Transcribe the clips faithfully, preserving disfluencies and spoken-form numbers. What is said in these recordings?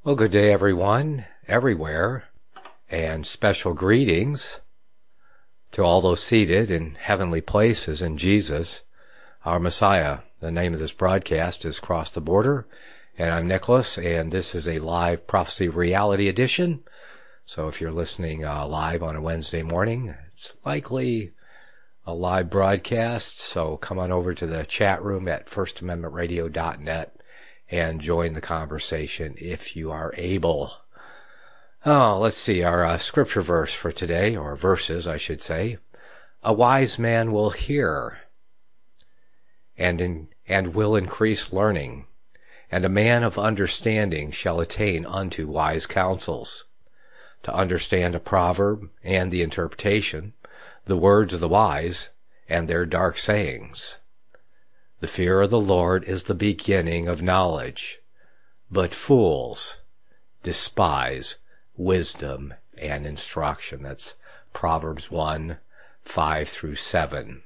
Well, good day, everyone, everywhere, and special greetings to all those seated in heavenly places in Jesus, our Messiah. The name of this broadcast is Cross the Border, and I'm Nicholas, and this is a live Prophecy Reality edition. So if you're listening uh, live on a Wednesday morning, it's likely a live broadcast, so come on over to the chat room at first amendment radio dot net and join the conversation if you are able. Oh, let's see, our uh, scripture verse for today, or verses, I should say. A wise man will hear and in, and will increase learning, and a man of understanding shall attain unto wise counsels. To understand a proverb and the interpretation, the words of the wise and their dark sayings. The fear of the Lord is the beginning of knowledge, but fools despise wisdom and instruction. That's Proverbs one, five through seven.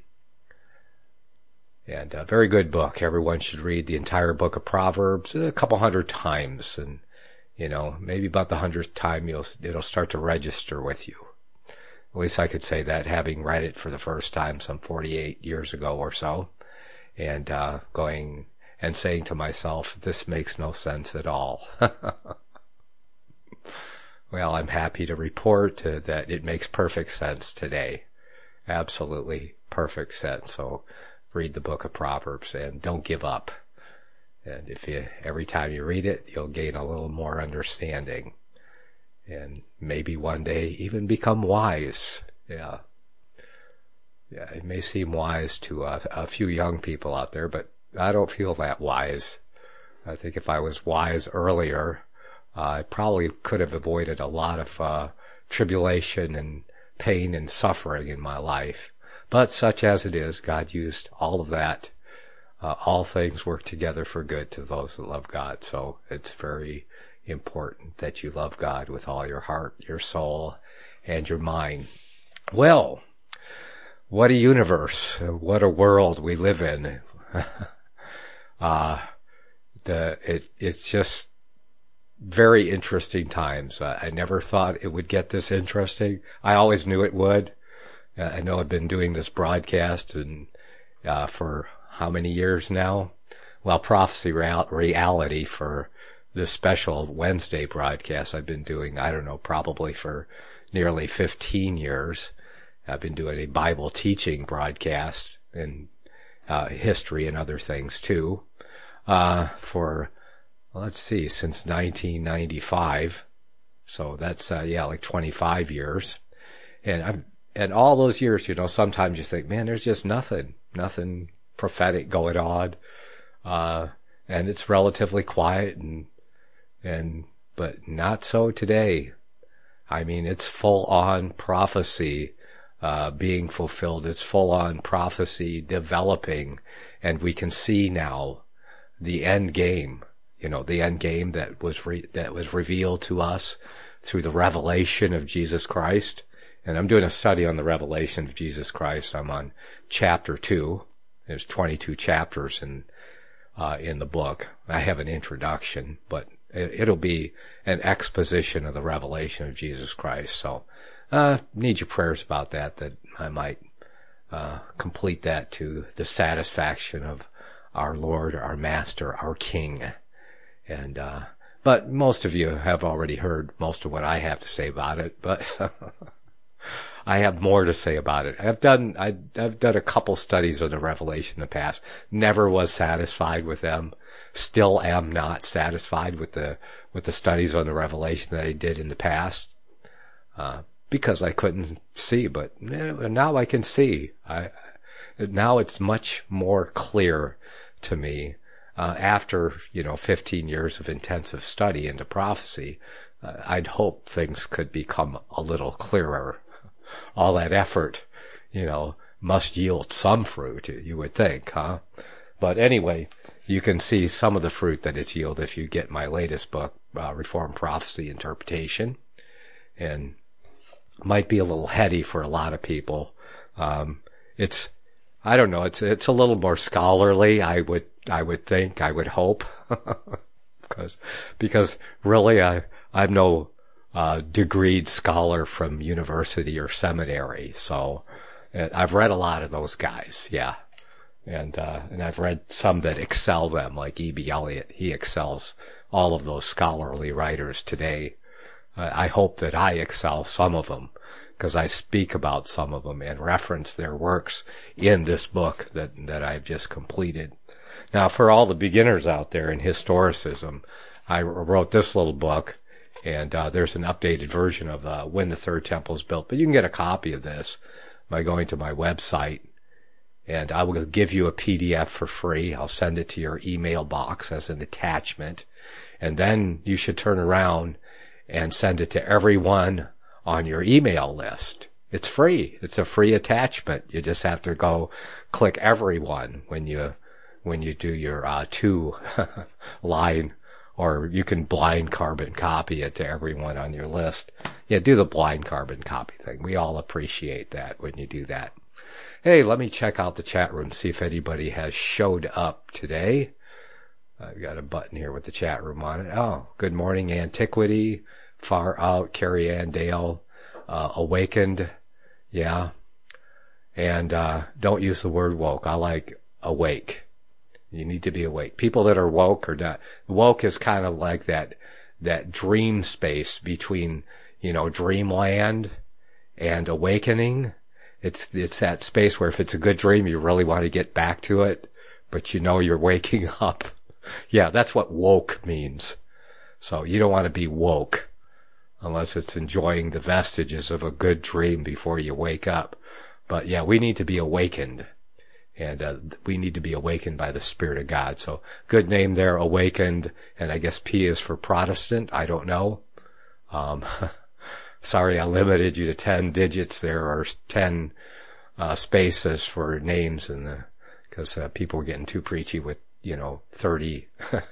And a very good book. Everyone should read the entire book of Proverbs a couple hundred times. And, you know, maybe about the hundredth time you'll, it'll start to register with you. At least I could say that, having read it for the first time some forty-eight years ago or so. And uh, going and saying to myself, this makes no sense at all. Well, I'm happy to report uh, that it makes perfect sense today. Absolutely perfect sense. So read the book of Proverbs and don't give up. And if you, every time you read it, you'll gain a little more understanding. And maybe one day even become wise. Yeah. Yeah, it may seem wise to uh, a few young people out there, but I don't feel that wise. I think if I was wise earlier, uh, I probably could have avoided a lot of uh, tribulation and pain and suffering in my life. But such as it is, God used all of that. Uh, all things work together for good to those that love God. So it's very important that you love God with all your heart, your soul, and your mind. Well, what a universe, what a world we live in. uh, the, it, it's just very interesting times. Uh, I never thought it would get this interesting. I always knew it would. Uh, I know I've been doing this broadcast and, uh, for how many years now? Well, Prophecy Real- Reality for this special Wednesday broadcast I've been doing, I don't know, probably for nearly fifteen years. I've been doing a Bible teaching broadcast in uh, history and other things too, uh, for, let's see, since nineteen ninety-five. So that's, uh, yeah, like twenty-five years. And I've, and all those years, you know, sometimes you think, man, there's just nothing, nothing prophetic going on. Uh, and it's relatively quiet and, and, but not so today. I mean, it's full on prophecy. Uh, being fulfilled. It's full-on prophecy developing, and we can see now the end game. You know, the end game that was re- that was revealed to us through the revelation of Jesus Christ. And I'm doing a study on the revelation of Jesus Christ. I'm on chapter two. There's twenty-two chapters in uh, in the book. I have an introduction, but it, it'll be an exposition of the revelation of Jesus Christ. So. Uh, need your prayers about that, that I might, uh, complete that to the satisfaction of our Lord, our Master, our King. And, uh, but most of you have already heard most of what I have to say about it, but I have more to say about it. I've done, I, I've done a couple studies on the Revelation in the past. Never was satisfied with them. Still am not satisfied with the, with the studies on the Revelation that I did in the past. Uh, because I couldn't see, but now I can see. I, now it's much more clear to me, uh, after, you know, fifteen years of intensive study into prophecy. uh, I'd hope things could become a little clearer. All that effort, you know, must yield some fruit, you would think, huh? But anyway, you can see some of the fruit that it's yielded if you get my latest book, uh, Reformed Prophecy Interpretation. And might be a little heady for a lot of people. Um, it's, I don't know, it's, it's a little more scholarly, I would, I would think, I would hope. because, because really I, I'm no, uh, degreed scholar from university or seminary. So uh, I've read a lot of those guys. Yeah. And, uh, and I've read some that excel them, like E B. Elliott. He excels all of those scholarly writers today. Uh, I hope that I excel some of them, because I speak about some of them and reference their works in this book that, that I've just completed. Now, for all the beginners out there in historicism, I wrote this little book, and uh, there's an updated version of uh, When the Third Temple is Built. But you can get a copy of this by going to my website, and I will give you a P D F for free. I'll send it to your email box as an attachment, and then you should turn around and send it to everyone on your email list. It's free. It's a free attachment. You just have to go click everyone when you when you do your uh, two line, or you can blind carbon copy it to everyone on your list. Yeah, do the blind carbon copy thing. We all appreciate that when you do that. Hey, let me check out the chat room, see if anybody has showed up today. I've got a button here with the chat room on it. Oh, good morning, Antiquity, Far Out, Carrie Ann Dale, uh, Awakened, yeah. And uh don't use the word woke. I like awake. You need to be awake. People that are woke are not. Woke is kind of like that, that dream space between, you know, dreamland and awakening. It's, it's that space where if it's a good dream, you really want to get back to it, but you know you're waking up. Yeah, that's what woke means. So you don't want to be woke unless it's enjoying the vestiges of a good dream before you wake up. But yeah, we need to be awakened. And uh, we need to be awakened by the Spirit of God. So good name there, Awakened. And I guess P is for Protestant. I don't know. Um, sorry, I limited you to ten digits there, or ten uh, spaces for names, and the because uh, people were getting too preachy with, you know, thirty,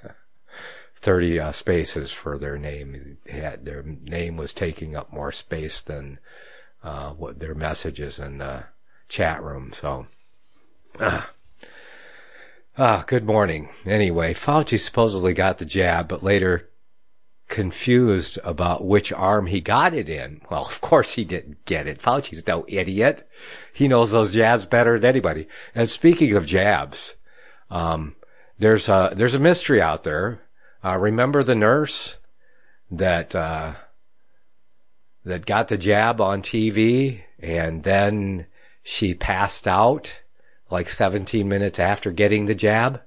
thirty uh, spaces for their name. Had, their name was taking up more space than uh, what their messages in the chat room. So. Ah. ah, good morning. Anyway, Fauci supposedly got the jab, but later confused about which arm he got it in. Well, of course he didn't get it. Fauci's no idiot. He knows those jabs better than anybody. And speaking of jabs, um, there's a, there's a mystery out there. Uh, remember the nurse that, uh, that got the jab on T V and then she passed out like seventeen minutes after getting the jab?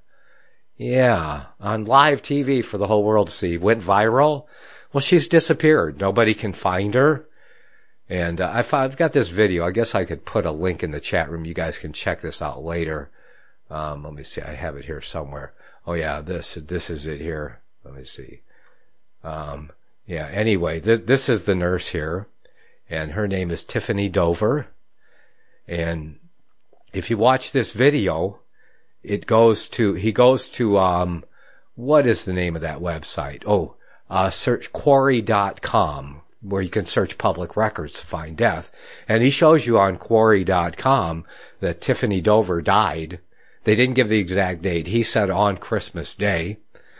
Yeah, on live T V for the whole world to see. Went viral. Well, she's disappeared. Nobody can find her. And uh, I've, I've got this video. I guess I could put a link in the chat room. You guys can check this out later. Um, let me see. I have it here somewhere. Oh yeah, this, this is it here. Let me see. Um, yeah, anyway, th- this is the nurse here. And her name is Tiffany Dover. And if you watch this video, it goes to, he goes to, um, what is the name of that website? Oh, uh, search quarry dot com, where you can search public records to find death. And he shows you on quarry dot com that Tiffany Dover died. They didn't give the exact date. He said on Christmas Day.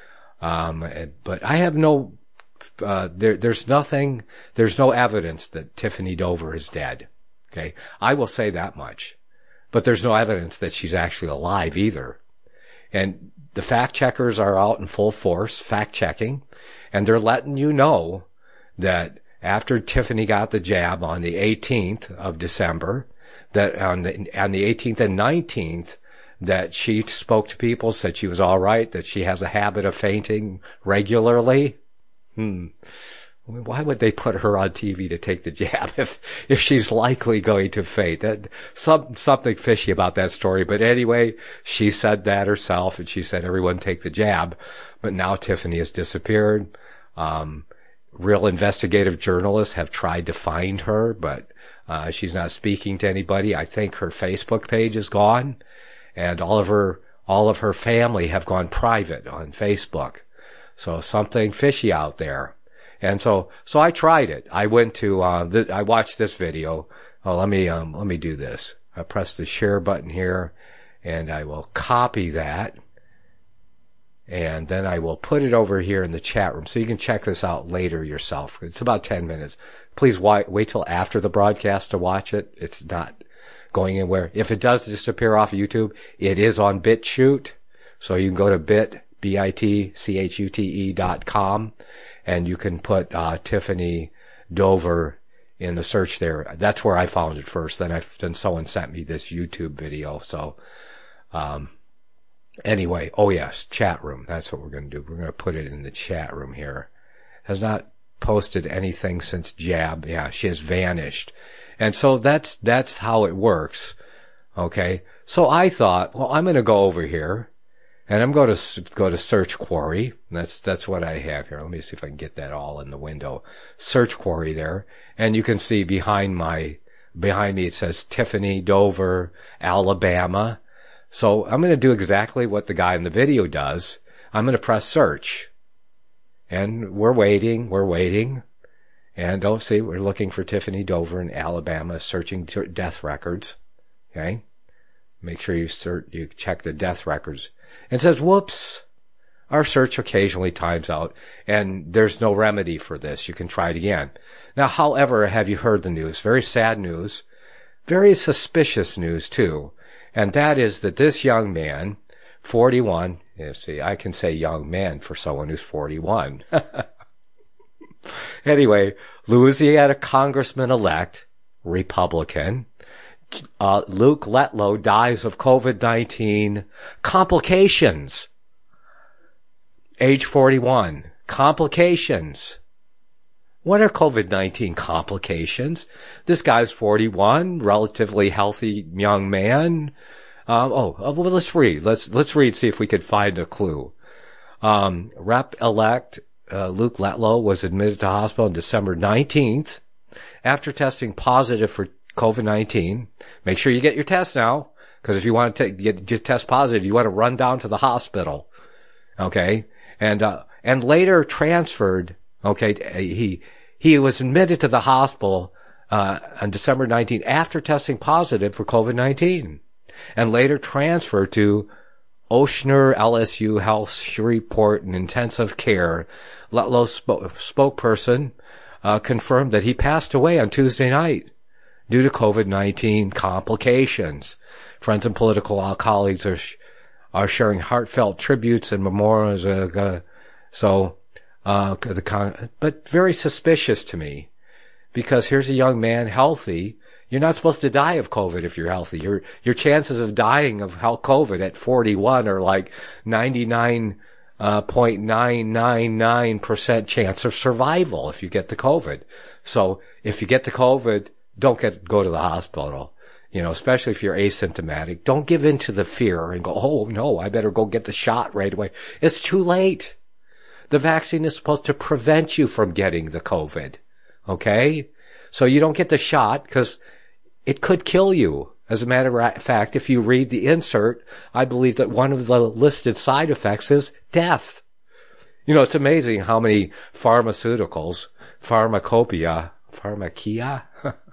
Um, but I have no, uh, there, there's nothing, there's no evidence that Tiffany Dover is dead. Okay. I will say that much. But there's no evidence that she's actually alive either. And the fact checkers are out in full force, fact checking, and they're letting you know that after Tiffany got the jab on the eighteenth of December, that on the, on the eighteenth and nineteenth, that she spoke to people, said she was all right, that she has a habit of fainting regularly. Hmm. I mean, why would they put her on T V to take the jab if, if she's likely going to faint? That, some, something fishy about that story. But anyway, she said that herself, and she said everyone take the jab. But now Tiffany has disappeared. Um, real investigative journalists have tried to find her, but, uh, she's not speaking to anybody. I think her Facebook page is gone, and all of her, all of her family have gone private on Facebook. So something fishy out there. And so, so I tried it. I went to, uh, th- I watched this video. Oh, let me, um, let me do this. I press the share button here, and I will copy that. And then I will put it over here in the chat room so you can check this out later yourself. It's about ten minutes. Please wait, wait till after the broadcast to watch it. It's not going anywhere. If it does disappear off of YouTube, it is on BitChute. So you can go to bit, B I T C H U T E dot com, and you can put uh, Tiffany Dover in the search there. That's where I found it first. Then I then someone sent me this YouTube video. So um anyway, oh yes, chat room. That's what we're going to do. We're going to put it in the chat room here. Has not posted anything since Jab. Yeah, she has vanished. And so that's that's how it works. Okay. So I thought, well, I'm going to go over here and I'm going to go to Search Query. That's that's what I have here. Let me see if I can get that all in the window. Search Query there, and you can see behind my behind me it says Tiffany Dover, Alabama. So I'm going to do exactly what the guy in the video does. I'm going to press search. And we're waiting, we're waiting. And oh, see, we're looking for Tiffany Dover in Alabama, searching death records. Okay? Make sure you search, you check the death records. And it says, whoops, our search occasionally times out, and there's no remedy for this. You can try it again. Now, however, have you heard the news? Very sad news. Very suspicious news, too. And that is that this young man, forty-one, you see, I can say young man for someone who's forty-one. Anyway, Louisiana Congressman-elect, Republican, uh, Luke Letlow dies of COVID nineteen complications. Age forty-one. Complications. What are COVID nineteen complications? This guy's forty-one, relatively healthy young man. Um, oh, well, let's read. Let's let's read. See if we could find a clue. Um, Rep-elect uh, Luke Letlow was admitted to hospital on December nineteenth after testing positive for COVID nineteen. Make sure you get your test now, because if you want to take, get, get test positive, you want to run down to the hospital. Okay, and uh, and later transferred. Okay, he he was admitted to the hospital uh, on December nineteenth after testing positive for COVID nineteen, and later transferred to Ochsner L S U Health Shreveport and Intensive Care. Letlow's sp- spokesperson uh, confirmed that he passed away on Tuesday night due to COVID nineteen complications. Friends and political colleagues are sh- are sharing heartfelt tributes and memorials. Uh, uh, so. Uh, the con- but very suspicious to me, because here's a young man, healthy. You're not supposed to die of COVID if you're healthy. Your, your chances of dying of COVID at forty-one are like ninety-nine point nine nine nine percent chance of survival if you get the COVID. So if you get the COVID, don't get, go to the hospital. You know, especially if you're asymptomatic. Don't give in to the fear and go, oh no, I better go get the shot right away. It's too late. The vaccine is supposed to prevent you from getting the COVID. Okay? So you don't get the shot because it could kill you. As a matter of fact, if you read the insert, I believe that one of the listed side effects is death. You know, it's amazing how many pharmaceuticals, pharmacopoeia, pharmakia,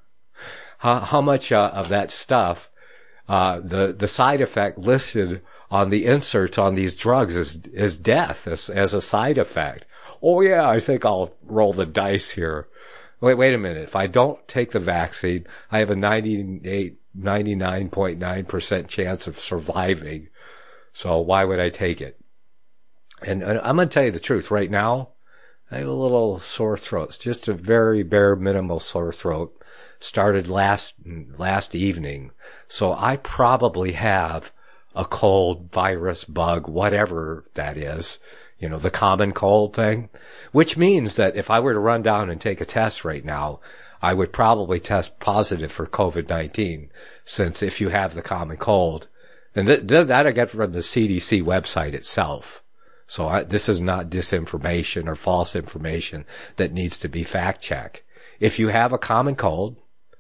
how, how much uh, of that stuff, uh, the, the side effect listed on the inserts on these drugs is, is death as, as a side effect. Oh yeah, I think I'll roll the dice here. Wait, wait a minute. If I don't take the vaccine, I have a ninety-eight, ninety-nine point nine percent chance of surviving. So why would I take it? And, and I'm going to tell you the truth. Right now, I have a little sore throat. It's just a very bare minimal sore throat. Started last, last evening. So I probably have a cold, virus, bug, whatever that is, you know, the common cold thing, which means that if I were to run down and take a test right now, I would probably test positive for COVID nineteen, since if you have the common cold, and th- th- that I get from the C D C website itself. So I, this is not disinformation or false information that needs to be fact checked. If you have a common cold,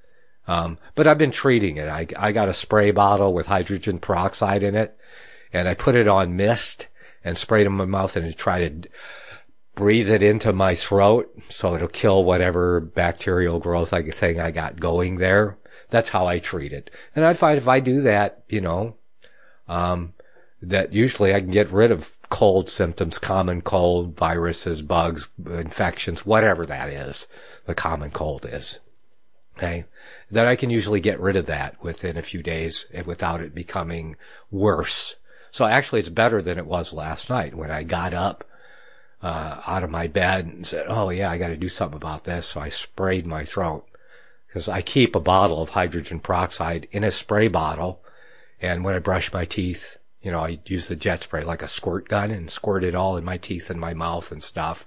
Um, but I've been treating it. I, I got a spray bottle with hydrogen peroxide in it, and I put it on mist and sprayed it in my mouth and try to breathe it into my throat so it'll kill whatever bacterial growth I thing I got going there. That's how I treat it. And I find if I do that, you know, um, that usually I can get rid of cold symptoms, common cold, viruses, bugs, infections, whatever that is, the common cold is. Okay. That I can usually get rid of that within a few days without it becoming worse. So actually it's better than it was last night when I got up, uh, out of my bed and said, oh yeah, I got to do something about this. So I sprayed my throat because I keep a bottle of hydrogen peroxide in a spray bottle. And when I brush my teeth, you know, I use the jet spray like a squirt gun and squirt it all in my teeth and my mouth and stuff.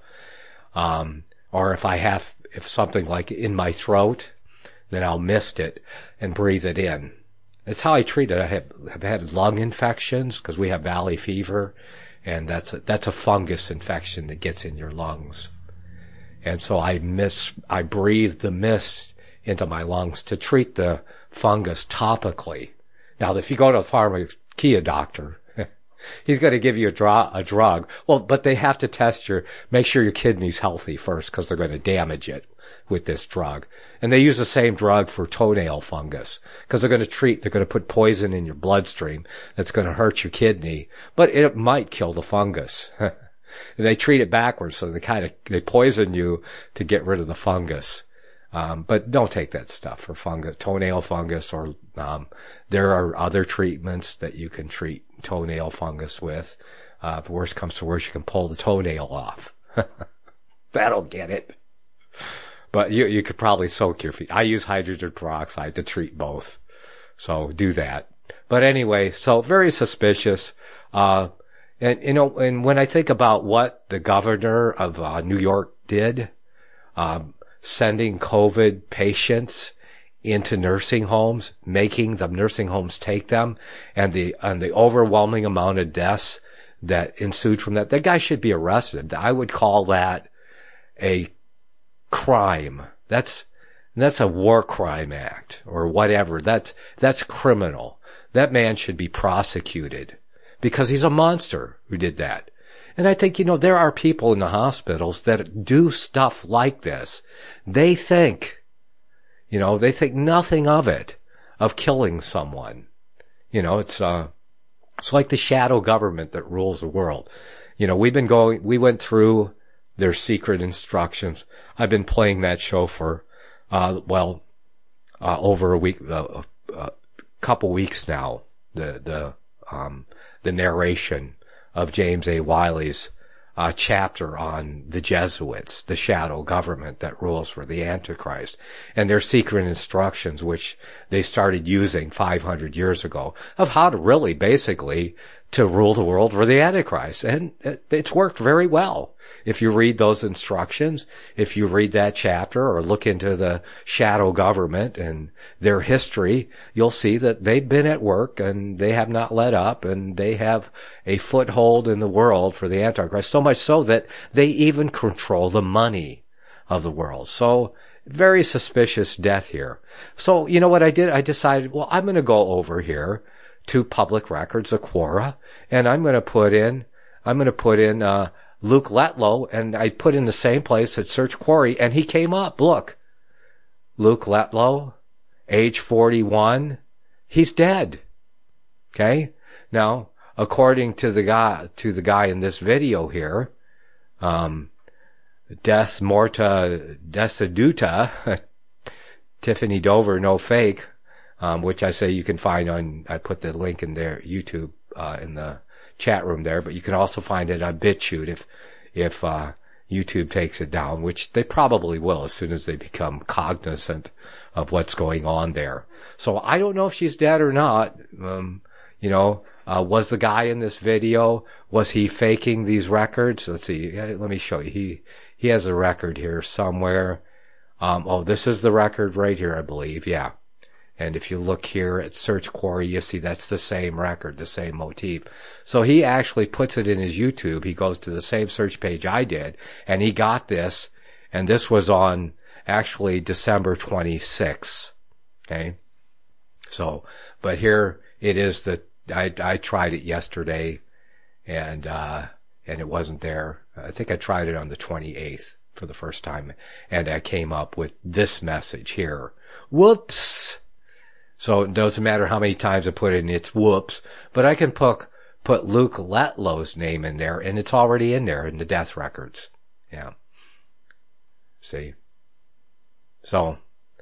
Um, or if I have, if something like in my throat, then I'll mist it and breathe it in. It's how I treat it. I have, have had lung infections because we have valley fever, and that's a, that's a fungus infection that gets in your lungs. And so I miss, I breathe the mist into my lungs to treat the fungus topically. Now, if you go to a pharmacia doctor, he's going to give you a, dro- a drug. Well, but they have to test your, make sure your kidney's healthy first because they're going to damage it with this drug. And they use the same drug for toenail fungus because they're going to treat, they're going to put poison in your bloodstream that's going to hurt your kidney, but it might kill the fungus. They treat it backwards, so they kind of, they poison you to get rid of the fungus. Um, but don't take that stuff for fungus, toenail fungus, or, um, there are other treatments that you can treat toenail fungus with. Uh, if worst comes to worst, you can pull the toenail off. That'll get it. But you, you could probably soak your feet. I use hydrogen peroxide to treat both. So do that. But anyway, so very suspicious. Uh, and, you know, and when I think about what the governor of, uh, New York did, um, sending COVID patients into nursing homes, making the nursing homes take them, and the, and the overwhelming amount of deaths that ensued from that, that guy should be arrested. I would call that a crime. That's, that's a war crime act or whatever. That's, that's criminal. That man should be prosecuted because he's a monster who did that. And I think, you know, there are people in the hospitals that do stuff like this. They think, you know, they think nothing of it, of killing someone. You know, it's, uh, it's like the shadow government that rules the world. You know, we've been going, we went through their secret instructions. I've been playing that show for, uh, well, uh, over a week, uh, a couple weeks now. The, the, um, the narration of James A. Wiley's, uh, chapter on the Jesuits, the shadow government that rules for the Antichrist, and their secret instructions, which they started using five hundred years ago, of how to really basically to rule the world for the Antichrist. And it, it's worked very well. If you read those instructions, if you read that chapter or look into the shadow government and their history, you'll see that they've been at work and they have not let up and they have a foothold in the world for the Antichrist, so much so that they even control the money of the world. So very suspicious death here. So you know what I did? I decided, well, I'm going to go over here to Public Records, Quora, and I'm going to put in, I'm going to put in, uh, Luke Letlow, and I put in the same place at Search Query, and he came up. Look, Luke Letlow, age forty-one, he's dead. Okay? Now, according to the guy, to the guy in this video here, um, Death Morta Deceduta, Tiffany Dover, no fake, um, which I say you can find on, I put the link in there, YouTube, uh, in the chat room there, but you can also find it on BitChute if, if, uh, YouTube takes it down, which they probably will as soon as they become cognizant of what's going on there. So I don't know if she's dead or not. Um, you know, uh, was the guy in this video, was he faking these records? Let's see. Let me show you. He, he has a record here somewhere. Um, oh, this is the record right here, I believe. Yeah. And if you look here at Search Query, you see that's the same record, the same motif. So he actually puts it in his YouTube. He goes to the same search page I did, and he got this, and this was on actually December twenty-sixth. Okay? So, but here it is that I, I tried it yesterday, and, uh, and it wasn't there. I think I tried it on the twenty-eighth for the first time, and I came up with this message here. Whoops! So it doesn't matter how many times I put it in, it's whoops, but I can put, put Luke Letlow's name in there, and it's already in there in the death records. Yeah. See? So,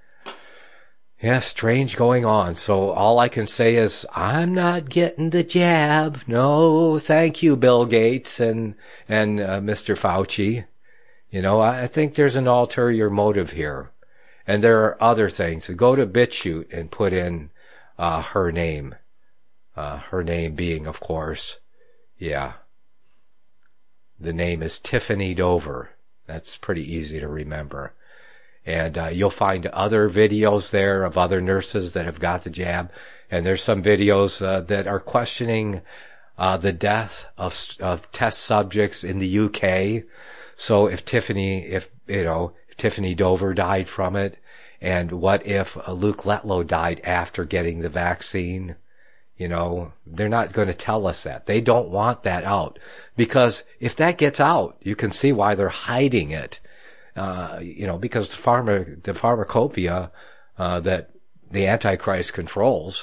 yeah, strange going on. So all I can say is, I'm not getting the jab. No, thank you, Bill Gates and, and, uh, Mister Fauci. You know, I, I think there's an ulterior motive here. And there are other things. Go to BitChute and put in, uh, her name. Uh, her name being, of course, yeah. The name is Tiffany Dover. That's pretty easy to remember. And uh, you'll find other videos there of other nurses that have got the jab. And there's some videos uh, that are questioning uh, the death of, of test subjects in the U K. So if Tiffany, if, you know, if Tiffany Dover died from it, and what if uh, Luke Letlow died after getting the vaccine? You know, they're not going to tell us that. They don't want that out. Because if that gets out, you can see why they're hiding it. Uh, you know, because the pharma, the pharmacopoeia, uh, that the Antichrist controls.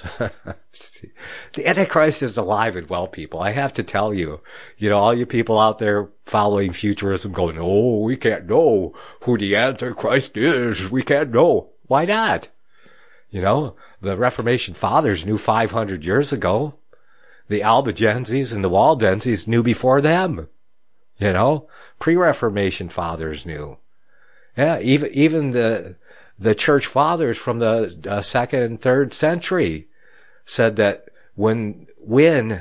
The Antichrist is alive and well, people. I have to tell you, you know, all you people out there following futurism going, oh, we can't know who the Antichrist is. We can't know. Why not? You know, the Reformation Fathers knew five hundred years ago. The Albigenses and the Waldenses knew before them. You know, pre-Reformation Fathers knew. Yeah, even, even the, the church fathers from the uh, second and third century said that when, when,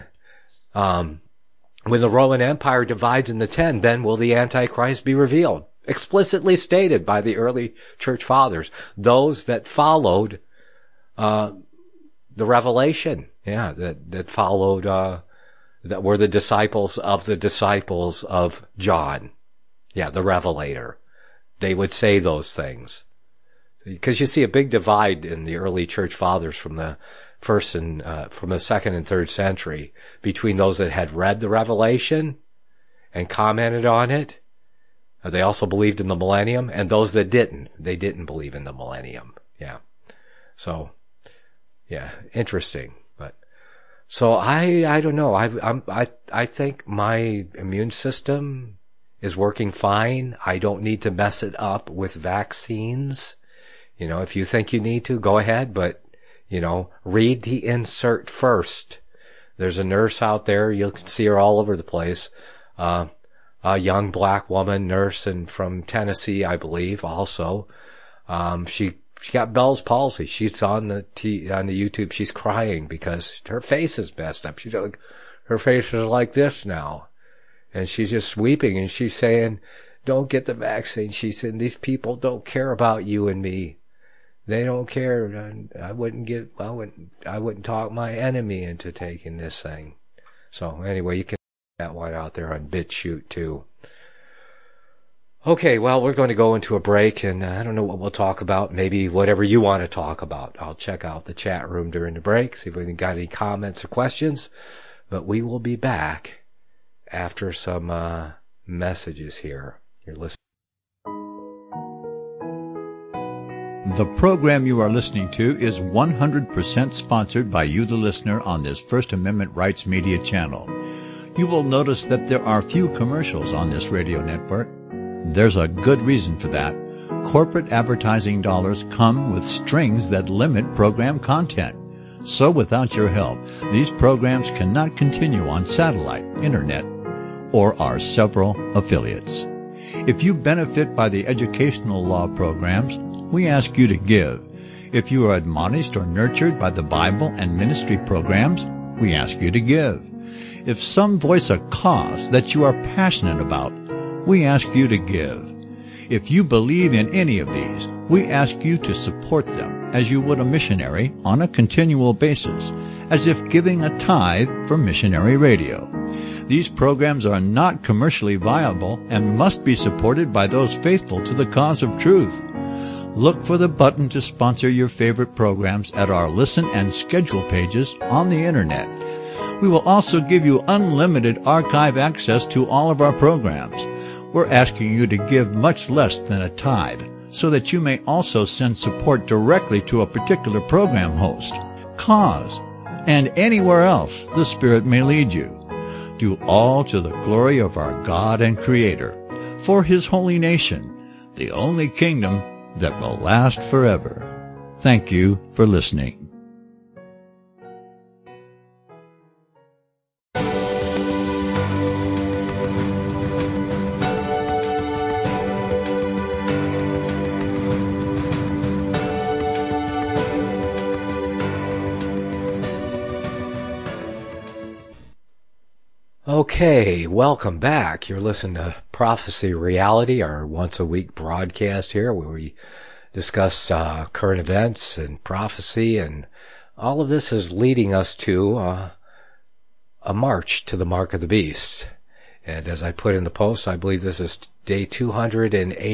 um, when the Roman Empire divides into ten, then will the Antichrist be revealed. Explicitly stated by the early church fathers. Those that followed, uh, the revelation. Yeah, that, that followed, uh, that were the disciples of the disciples of John. Yeah, the Revelator. They would say those things. Because you see a big divide in the early church fathers from the first and, uh, from the second and third century between those that had read the Revelation and commented on it. They also believed in the millennium, and those that didn't. They didn't believe in the millennium. Yeah. So, yeah, interesting. But, so I, I don't know. I, I'm, I, I think my immune system is working fine. I don't need to mess it up with vaccines. You know, if you think you need to, go ahead, but, you know, read the insert first. There's a nurse out there, you can see her all over the place, uh, a young black woman nurse and from Tennessee, I believe, also. Um, she, she got Bell's palsy. She's on the t, on the YouTube, she's crying because her face is messed up. She's like, her face is like this now. And she's just weeping and she's saying, don't get the vaccine. She said, these people don't care about you and me. They don't care. I wouldn't get, I wouldn't, I wouldn't talk my enemy into taking this thing. So anyway, you can get that one out there on BitChute too. Okay, well, we're going to go into a break and I don't know what we'll talk about. Maybe whatever you want to talk about. I'll check out the chat room during the break, see if we got any comments or questions. But we will be back after some uh, messages here. You're listening. The program you are listening to is one hundred percent sponsored by you, the listener, on this First Amendment Rights Media channel. You will notice that there are few commercials on this radio network. There's a good reason for that. Corporate advertising dollars come with strings that limit program content. So without your help, these programs cannot continue on satellite, internet, or our several affiliates. If you benefit by the educational law programs, we ask you to give. If you are admonished or nurtured by the Bible and ministry programs, we ask you to give. If some voice a cause that you are passionate about, we ask you to give. If you believe in any of these, we ask you to support them as you would a missionary on a continual basis, as if giving a tithe for missionary radio. These programs are not commercially viable and must be supported by those faithful to the cause of truth. Look for the button to sponsor your favorite programs at our listen and schedule pages on the internet. We will also give you unlimited archive access to all of our programs. We're asking you to give much less than a tithe so that you may also send support directly to a particular program host, cause, and anywhere else the Spirit may lead you. do all to the glory of our God and Creator, for His holy nation, the only kingdom that will last forever. Thank you for listening. Okay, welcome back. You're listening to Prophecy Reality, our once-a-week broadcast here where we discuss uh, current events and prophecy, and all of this is leading us to uh, a march to the mark of the beast. And as I put in the post, I believe this is day two hundred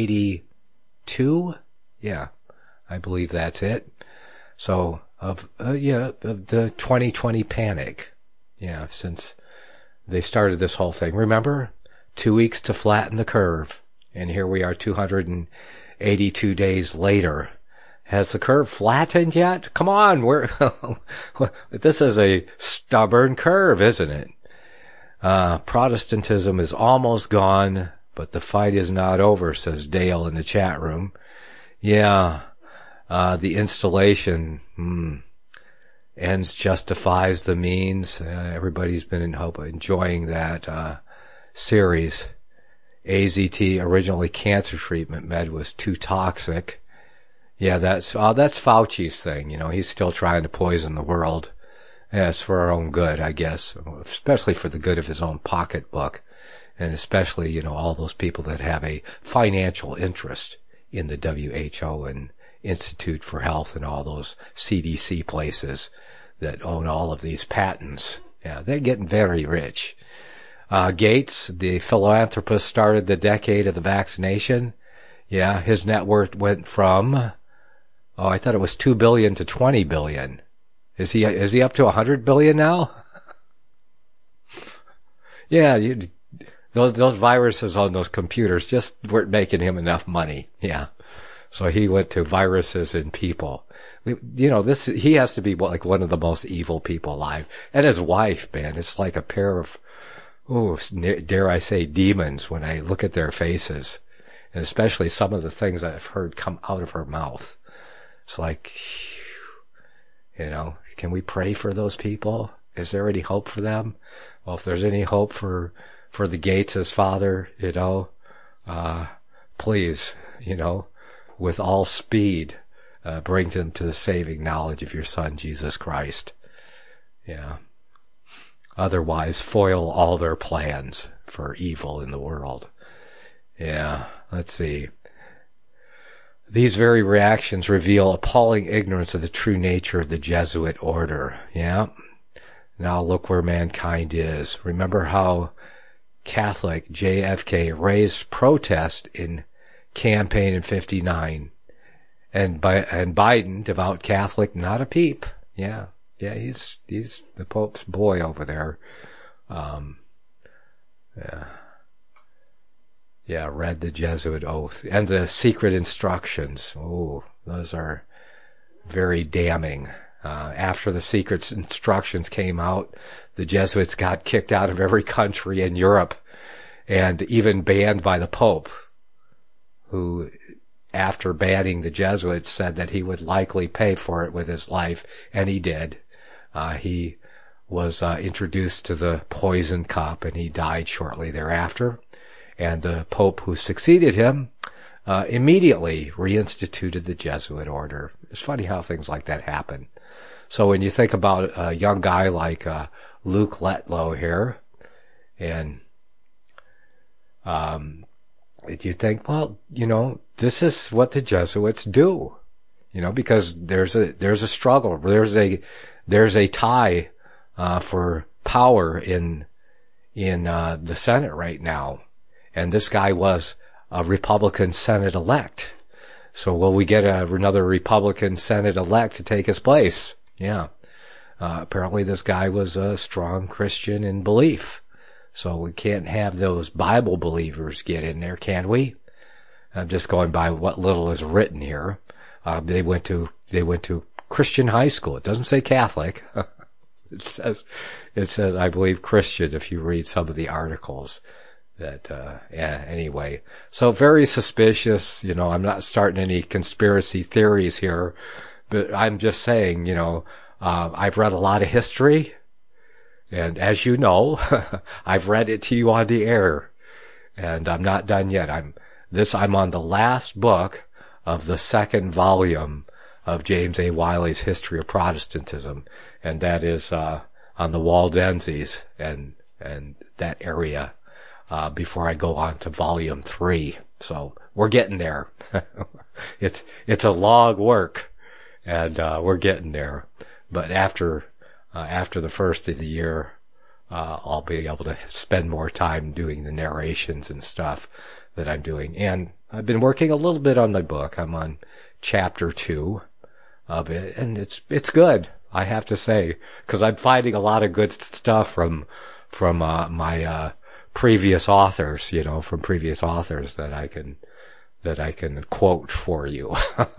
eighty-two. Yeah, I believe that's it. So, of uh, yeah, of the twenty twenty panic. Yeah, since they started this whole thing. Remember? Two weeks to flatten the curve. And here we are two hundred eighty-two days later. Has the curve flattened yet? Come on, we're this is a stubborn curve, isn't it? Uh, Protestantism is almost gone, but the fight is not over, says Dale in the chat room. Yeah, uh, the installation, hmm. Ends justifies the means. Uh, everybody's been in hope enjoying that uh, series. A Z T, originally cancer treatment med, was too toxic. Yeah, that's uh, that's Fauci's thing. You know, he's still trying to poison the world. Yeah, it's for our own good, I guess, especially for the good of his own pocketbook, and especially, you know, all those people that have a financial interest in the W H O and Institute for Health and all those C D C places that own all of these patents. Yeah, they're getting very rich. Uh, Gates, the philanthropist, started the decade of the vaccination. Yeah, his net worth went from, oh, I thought it was two billion to twenty billion. Is he, is he up to one hundred billion now? Yeah, you, those, those viruses on those computers just weren't making him enough money. Yeah. So he went to viruses in people. We, you know, this, he has to be like one of the most evil people alive. And his wife, man, it's like a pair of, oh, dare I say, demons when I look at their faces. And especially some of the things I've heard come out of her mouth. It's like, you know, can we pray for those people? Is there any hope for them? Well, if there's any hope for, for the Gates' father, you know, uh, please, you know, with all speed, uh, bring them to the saving knowledge of your Son, Jesus Christ. Yeah. Otherwise, foil all their plans for evil in the world. Yeah. Let's see. These very reactions reveal appalling ignorance of the true nature of the Jesuit order. Yeah. Now look where mankind is. Remember how Catholic J F K raised protest in campaign in fifty-nine, and by and Biden, devout Catholic, not a peep. Yeah, yeah, he's he's the Pope's boy over there. Um, yeah, yeah, read the Jesuit oath and the secret instructions. Oh, those are very damning. Uh, after the secret instructions came out, the Jesuits got kicked out of every country in Europe, and even banned by the Pope, who, after banning the Jesuits, said that he would likely pay for it with his life, and he did. Uh, he was uh, introduced to the poison cup, and he died shortly thereafter. And the Pope who succeeded him uh, immediately reinstituted the Jesuit order. It's funny how things like that happen. So when you think about a young guy like uh, Luke Letlow here, and um, you think, well, you know, this is what the Jesuits do, you know, because there's a there's a struggle, there's a there's a tie uh, for power in in uh, the Senate right now, and this guy was a Republican Senate elect. So will we get a, another Republican Senate elect to take his place? Yeah. Uh, apparently this guy was a strong Christian in belief. So we can't have those Bible believers get in there, can we? I'm just going by what little is written here. Uh, they went to, they went to Christian high school. It doesn't say Catholic. It says, it says, I believe Christian if you read some of the articles. That, uh, yeah, anyway. So very suspicious, you know, I'm not starting any conspiracy theories here, but I'm just saying, you know, uh, I've read a lot of history, and as you know, I've read it to you on the air, and I'm not done yet. I'm, this, I'm on the last book of the second volume of James A. Wiley's History of Protestantism, and that is, uh, on the Waldenses and, and that area. Uh, before I go on to volume three. So we're getting there. it's, it's a long work and, uh, we're getting there. But after, uh, after the first of the year, uh, I'll be able to spend more time doing the narrations and stuff that I'm doing. And I've been working a little bit on the book. I'm on chapter two of it, and it's, it's good, I have to say, because I'm finding a lot of good stuff from, from, uh, my, uh, previous authors, you know, from previous authors that I can, that I can quote for you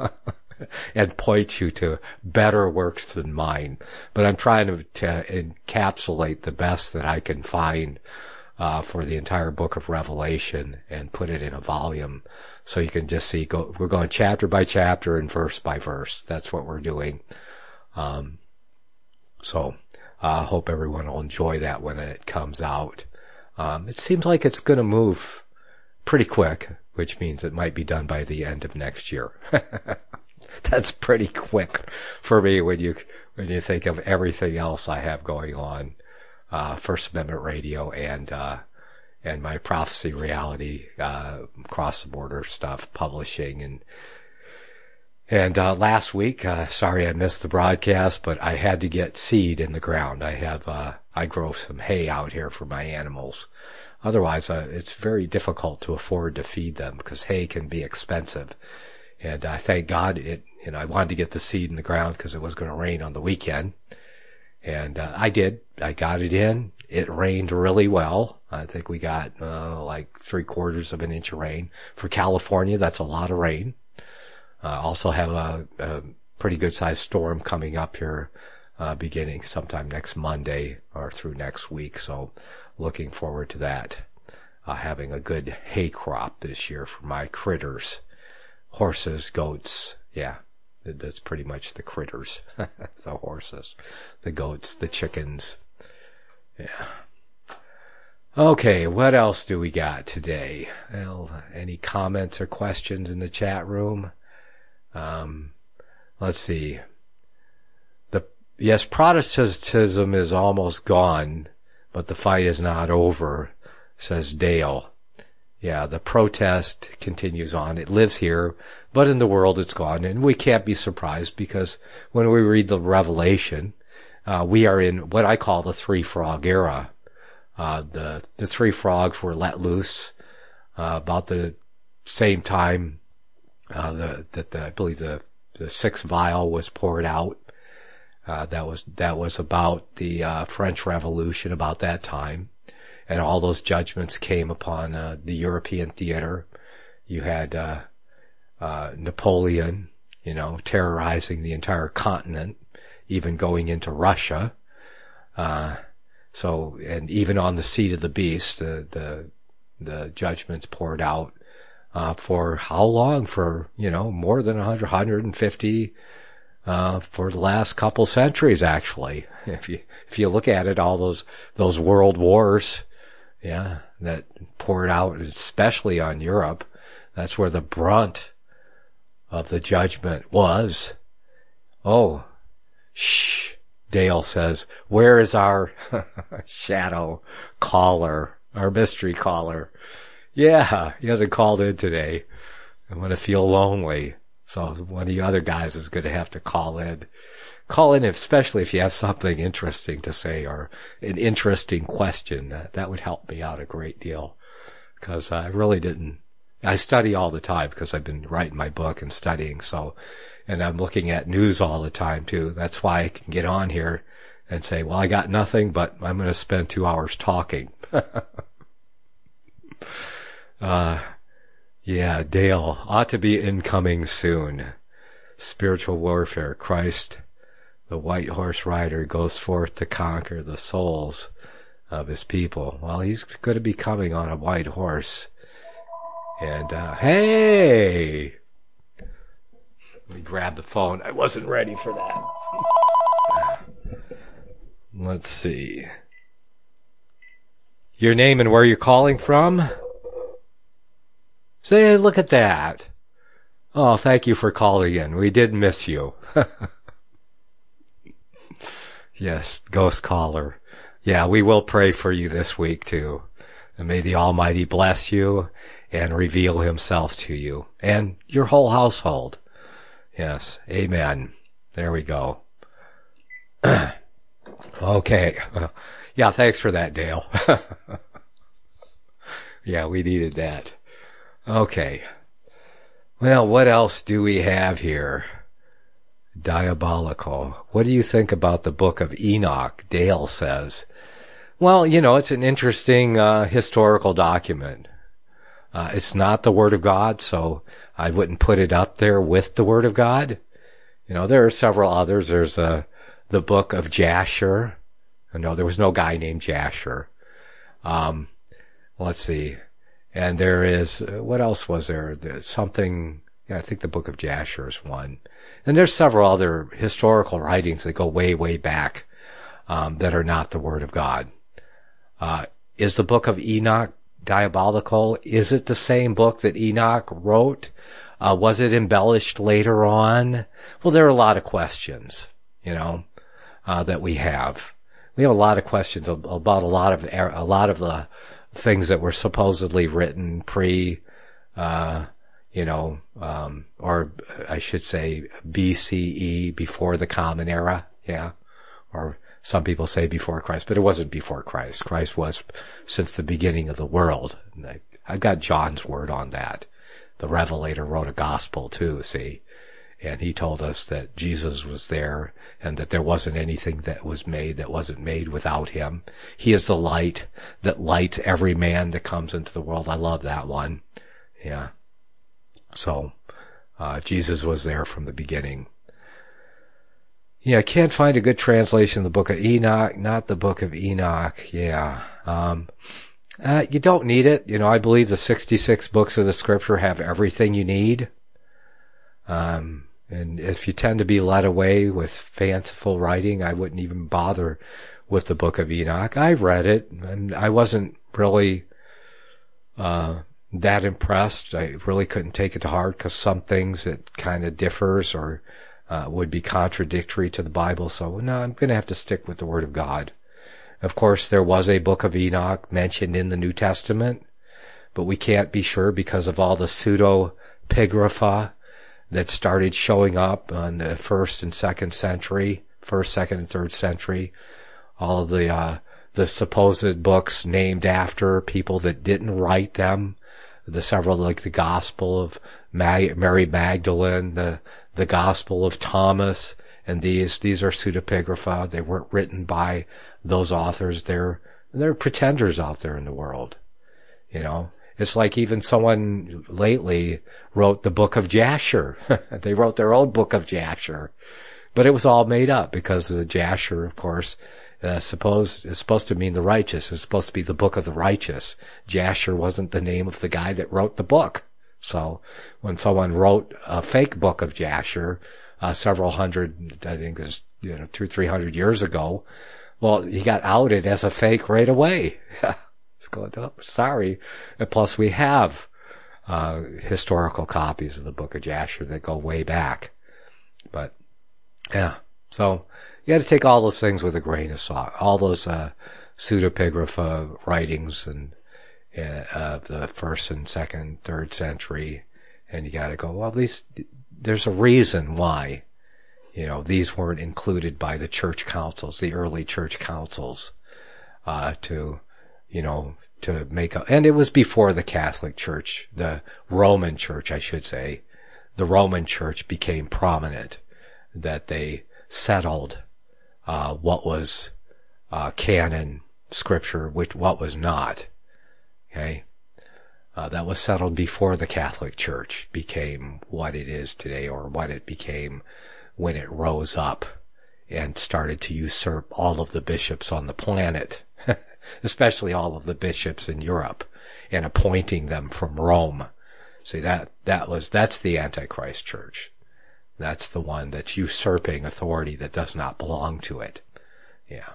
and point you to better works than mine. But I'm trying to, to encapsulate the best that I can find, uh, for the entire book of Revelation and put it in a volume. So you can just see, go, we're going chapter by chapter and verse by verse. That's what we're doing. Um, so I uh, hope everyone will enjoy that when it comes out. Um, it seems like it's going to move pretty quick, which means it might be done by the end of next year. That's pretty quick for me when you, when you think of everything else I have going on, uh, First Amendment Radio and, uh, and my Prophecy Reality, uh, cross the border stuff, publishing and, and, uh, last week, uh, sorry I missed the broadcast, but I had to get seed in the ground. I have, uh, I grow some hay out here for my animals. Otherwise, uh, it's very difficult to afford to feed them because hay can be expensive. And I uh, thank God it, you know, I wanted to get the seed in the ground because it was going to rain on the weekend. And, uh, I did. I got it in. It rained really well. I think we got, uh, like three quarters of an inch of rain. For California, that's a lot of rain. Uh, also have a, a pretty good sized storm coming up here. Uh, beginning sometime next Monday or through next week. So looking forward to that. Uh, having a good hay crop this year for my critters. Horses, goats. Yeah. That's pretty much the critters. The horses, the goats, the chickens. Yeah. Okay. What else do we got today? Well, any comments or questions in the chat room? Um, let's see. Yes, Protestantism is almost gone, but the fight is not over, says Dale. Yeah, the protest continues on. It lives here, but in the world it's gone. And we can't be surprised because when we read the Revelation, uh, we are in what I call the three frog era. Uh, the, the three frogs were let loose, uh, about the same time, uh, the, that the, I believe the, the sixth vial was poured out. Uh, that was, that was about the, uh, French Revolution about that time. And all those judgments came upon, uh, the European theater. You had, uh, uh, Napoleon, you know, terrorizing the entire continent, even going into Russia. Uh, so, and even on the seat of the beast, the, the, the judgments poured out, uh, for how long? For, you know, more than one hundred, one hundred fifty, Uh, for the last couple centuries, actually. If you, if you look at it, all those, those world wars, yeah, that poured out, especially on Europe, that's where the brunt of the judgment was. Oh, shh, Dale says, where is our shadow caller, our mystery caller? Yeah, he hasn't called in today. I'm going to feel lonely. So one of the other guys is going to have to call in. Call in, especially if you have something interesting to say or an interesting question. That, that would help me out a great deal. Because I really didn't. I study all the time because I've been writing my book and studying. So, and I'm looking at news all the time too. That's why I can get on here and say, well, I got nothing, but I'm going to spend two hours talking. uh, Yeah, Dale ought to be incoming soon. Spiritual warfare, Christ the white horse rider goes forth to conquer the souls of his people. Well, he's going to be coming on a white horse. And, uh, hey! Let me grab the phone. I wasn't ready for that. Let's see. Your name and where you're calling from? Say, look at that. Oh, thank you for calling in. We did miss you. Yes, ghost caller. Yeah, we will pray for you this week too. And may the Almighty bless you and reveal himself to you and your whole household. Yes, amen. There we go. Okay. Yeah, thanks for that, Dale. Yeah, we needed that. Okay. Well, what else do we have here? Diabolical. What do you think about the book of Enoch? Dale says. Well, you know, it's an interesting uh, historical document. Uh, it's not the Word of God, so I wouldn't put it up there with the Word of God. You know, there are several others. There's uh, the book of Jasher. No, there was no guy named Jasher. Um, let's see. And there is, uh, what else was there? There's something, yeah, I think the book of Jasher is one. And there's several other historical writings that go way, way back, um, that are not the Word of God. Uh, is the book of Enoch diabolical? Is it the same book that Enoch wrote? Uh, was it embellished later on? Well, there are a lot of questions, you know, uh, that we have. We have a lot of questions about a lot of, a lot of the things that were supposedly written pre, uh, you know, um, or I should say B C E, before the Common Era, yeah, or some people say before Christ, but it wasn't before Christ. Christ was since the beginning of the world. And I, I've got John's word on that. The Revelator wrote a gospel too, see, and he told us that Jesus was there and that there wasn't anything that was made that wasn't made without him. He is the light that lights every man that comes into the world. I love that one. Yeah. So, uh, Jesus was there from the beginning. Yeah, I can't find a good translation of the book of Enoch, not the book of Enoch. Yeah. Um, uh, you don't need it. You know, I believe the sixty-six books of the scripture have everything you need. Um, and if you tend to be led away with fanciful writing, I wouldn't even bother with the book of Enoch. I read it and I wasn't really, uh, that impressed. I really couldn't take it to heart because some things it kind of differs or uh, would be contradictory to the Bible. So no, I'm going to have to stick with the Word of God. Of course, there was a book of Enoch mentioned in the New Testament, but we can't be sure because of all the pseudepigrapha that started showing up on the first and second century, first, second, and third century. All of the uh, the supposed books named after people that didn't write them. The several, like the Gospel of Mag- Mary Magdalene, the, the Gospel of Thomas, and these, these are pseudepigrapha. They weren't written by those authors. They're, they're pretenders out there in the world. You know, it's like even someone lately wrote the book of Jasher. They wrote their own book of Jasher, but it was all made up because the Jasher, of course, Uh, suppose it's supposed to mean the righteous. It's supposed to be the book of the righteous. Jasher wasn't the name of the guy that wrote the book. So when someone wrote a fake book of Jasher, uh, several hundred, I think it was, you know, two, three hundred years ago, well, he got outed as a fake right away. It's going, oh, sorry. And plus we have, uh, historical copies of the book of Jasher that go way back. But, yeah, so, you got to take all those things with a grain of salt. All those uh, pseudepigrapha writings and uh, uh, the first and second, third century, and you got to go, well, at least there's a reason why, you know, these weren't included by the church councils, the early church councils, uh, to, you know, to make a, and it was before the Catholic Church, the Roman Church, I should say, the Roman Church became prominent, that they settled Uh, what was, uh, canon scripture, which, what was not. Okay? Uh, that was settled before the Catholic Church became what it is today, or what it became when it rose up and started to usurp all of the bishops on the planet, especially all of the bishops in Europe, and appointing them from Rome. See, that, that was, that's the Antichrist church. That's the one that's usurping authority that does not belong to it. Yeah.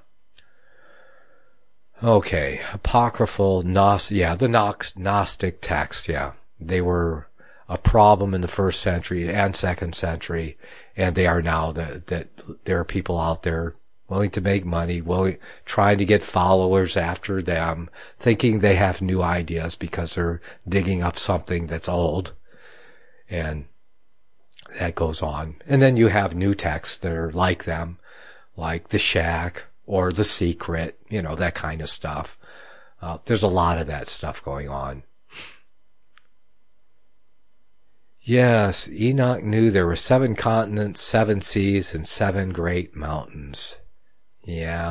Okay. Apocryphal, Gnostic, yeah, the Gnostic texts, yeah. They were a problem in the first century and second century, and they are now that, that there are people out there willing to make money, willing, trying to get followers after them, thinking they have new ideas because they're digging up something that's old. And that goes on. And then you have new texts that are like them, like The Shack or The Secret, you know, that kind of stuff. Uh, there's a lot of that stuff going on. Yes, Enoch knew there were seven continents, seven seas, and seven great mountains. Yeah.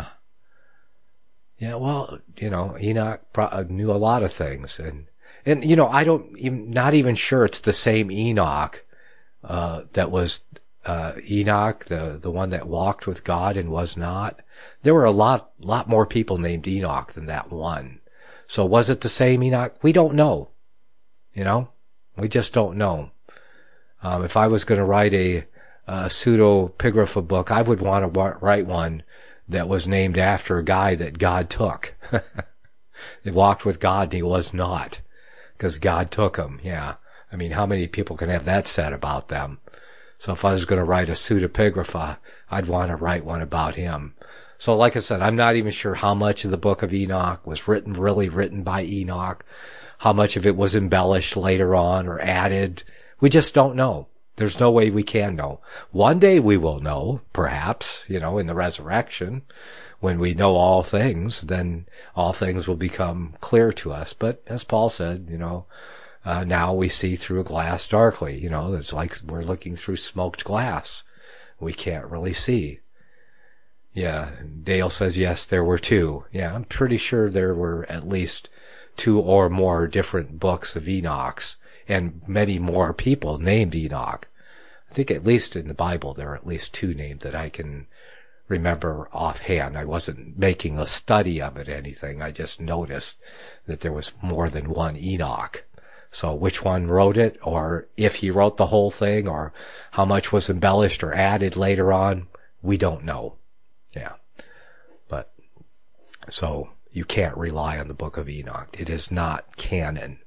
Yeah, well, you know, Enoch pro- knew a lot of things. And, and, you know, I don't even, not even sure it's the same Enoch, uh, that was, uh, Enoch, the, the one that walked with God and was not. There were a lot, lot more people named Enoch than that one. So was it the same Enoch? We don't know. You know? We just don't know. Um, if I was going to write a, a pseudepigrapha book, I would want to wa- write one that was named after a guy that God took. He walked with God and he was not, because God took him. Yeah. I mean, how many people can have that said about them? So if I was going to write a pseudepigrapha, I'd want to write one about him. So like I said, I'm not even sure how much of the book of Enoch was written, really written by Enoch, how much of it was embellished later on or added. We just don't know. There's no way we can know. One day we will know, perhaps, you know, in the resurrection. When we know all things, then all things will become clear to us. But as Paul said, you know, uh, now we see through a glass darkly. You know, it's like we're looking through smoked glass. We can't really see. Yeah, Dale says, yes, there were two. Yeah, I'm pretty sure there were at least two or more different books of Enoch's. And many more people named Enoch. I think at least in the Bible there are at least two named that I can remember offhand. I wasn't making a study of it or anything. I just noticed that there was more than one Enoch. So which one wrote it, or if he wrote the whole thing, or how much was embellished or added later on, we don't know. Yeah. But, so you can't rely on the book of Enoch. It is not canon.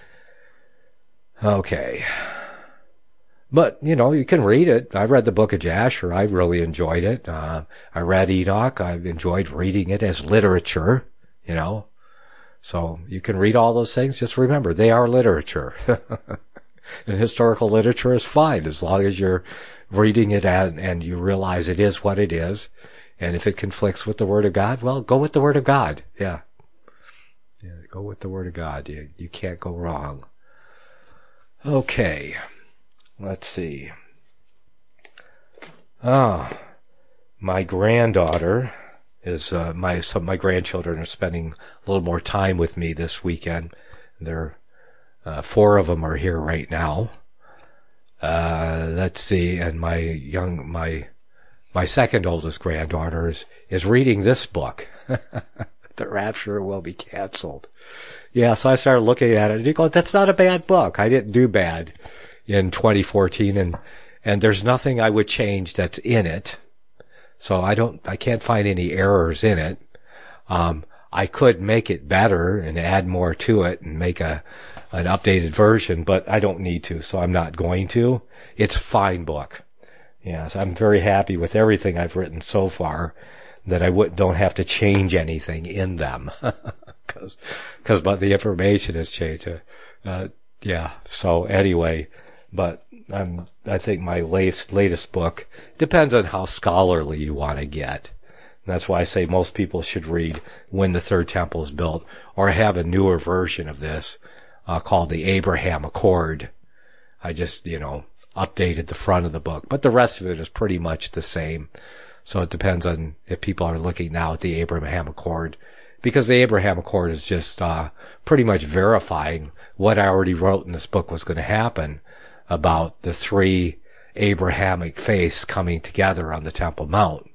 Okay. But, you know, you can read it. I read the book of Jasher. I really enjoyed it. Uh, I read Enoch. I enjoyed reading it as literature, you know. So you can read all those things. Just remember, they are literature. And historical literature is fine as long as you're reading it and, and you realize it is what it is. And if it conflicts with the Word of God, well, go with the Word of God. Yeah. Yeah, go with the Word of God. You, you can't go wrong. Okay, let's see. Ah, my granddaughter is, uh, my, some of my grandchildren are spending a little more time with me this weekend. They're, uh, four of them are here right now. Uh, let's see, and my young, my, my second oldest granddaughter is, is reading this book. The Rapture Will Be Canceled. Yeah, so I started looking at it and you go, that's not a bad book. I didn't do bad in twenty fourteen and, and there's nothing I would change that's in it. So I don't, I can't find any errors in it. Um, I could make it better and add more to it and make a, an updated version, but I don't need to, so I'm not going to. It's a fine book. Yes, I'm very happy with everything I've written so far that I would, don't have to change anything in them. Cause, cause, but the information has changed. Uh, yeah. So anyway, but I'm, I think my latest, latest book depends on how scholarly you want to get. And that's why I say most people should read When the Third Temple is Built, or have a newer version of this, uh, called the Abraham Accord. I just, you know, updated the front of the book, but the rest of it is pretty much the same. So it depends on if people are looking now at the Abraham Accord. Because the Abraham Accord is just uh pretty much verifying what I already wrote in this book was going to happen about the three Abrahamic faiths coming together on the Temple Mount.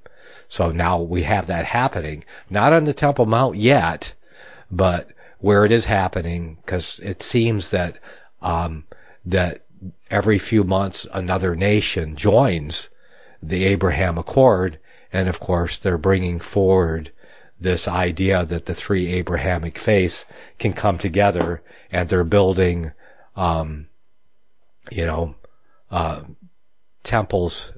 So now we have that happening, not on the Temple Mount yet, but where it is happening, because it seems that um, that every few months another nation joins the Abraham Accord, and of course they're bringing forward this idea that the three Abrahamic faiths can come together, and they're building, um, you know, uh, temples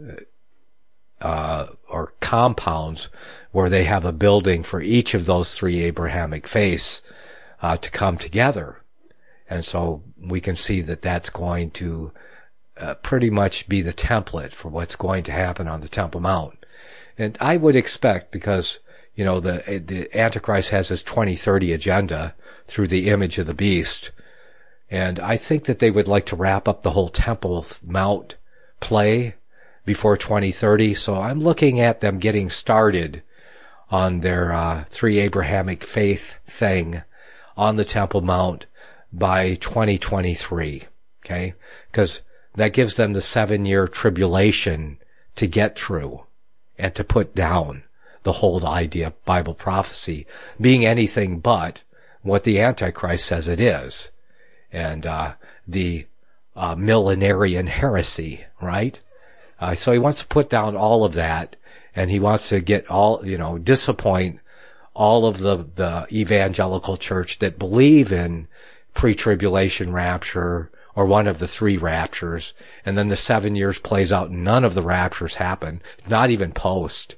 uh, or compounds where they have a building for each of those three Abrahamic faiths uh, to come together. And so we can see that that's going to uh, pretty much be the template for what's going to happen on the Temple Mount. And I would expect, because, you know, the the Antichrist has his twenty thirty agenda through the image of the beast, and I think that they would like to wrap up the whole Temple Mount play before twenty thirty. So I'm looking at them getting started on their uh, three Abrahamic faith thing on the Temple Mount by twenty twenty-three, okay? Because that gives them the seven-year tribulation to get through and to put down the whole idea of Bible prophecy being anything but what the Antichrist says it is, and uh, the uh, millenarian heresy, right? Uh, so he wants to put down all of that, and he wants to get all, you know, disappoint all of the, the evangelical church that believe in pre-tribulation rapture or one of the three raptures, and then the seven years plays out and none of the raptures happen, not even post.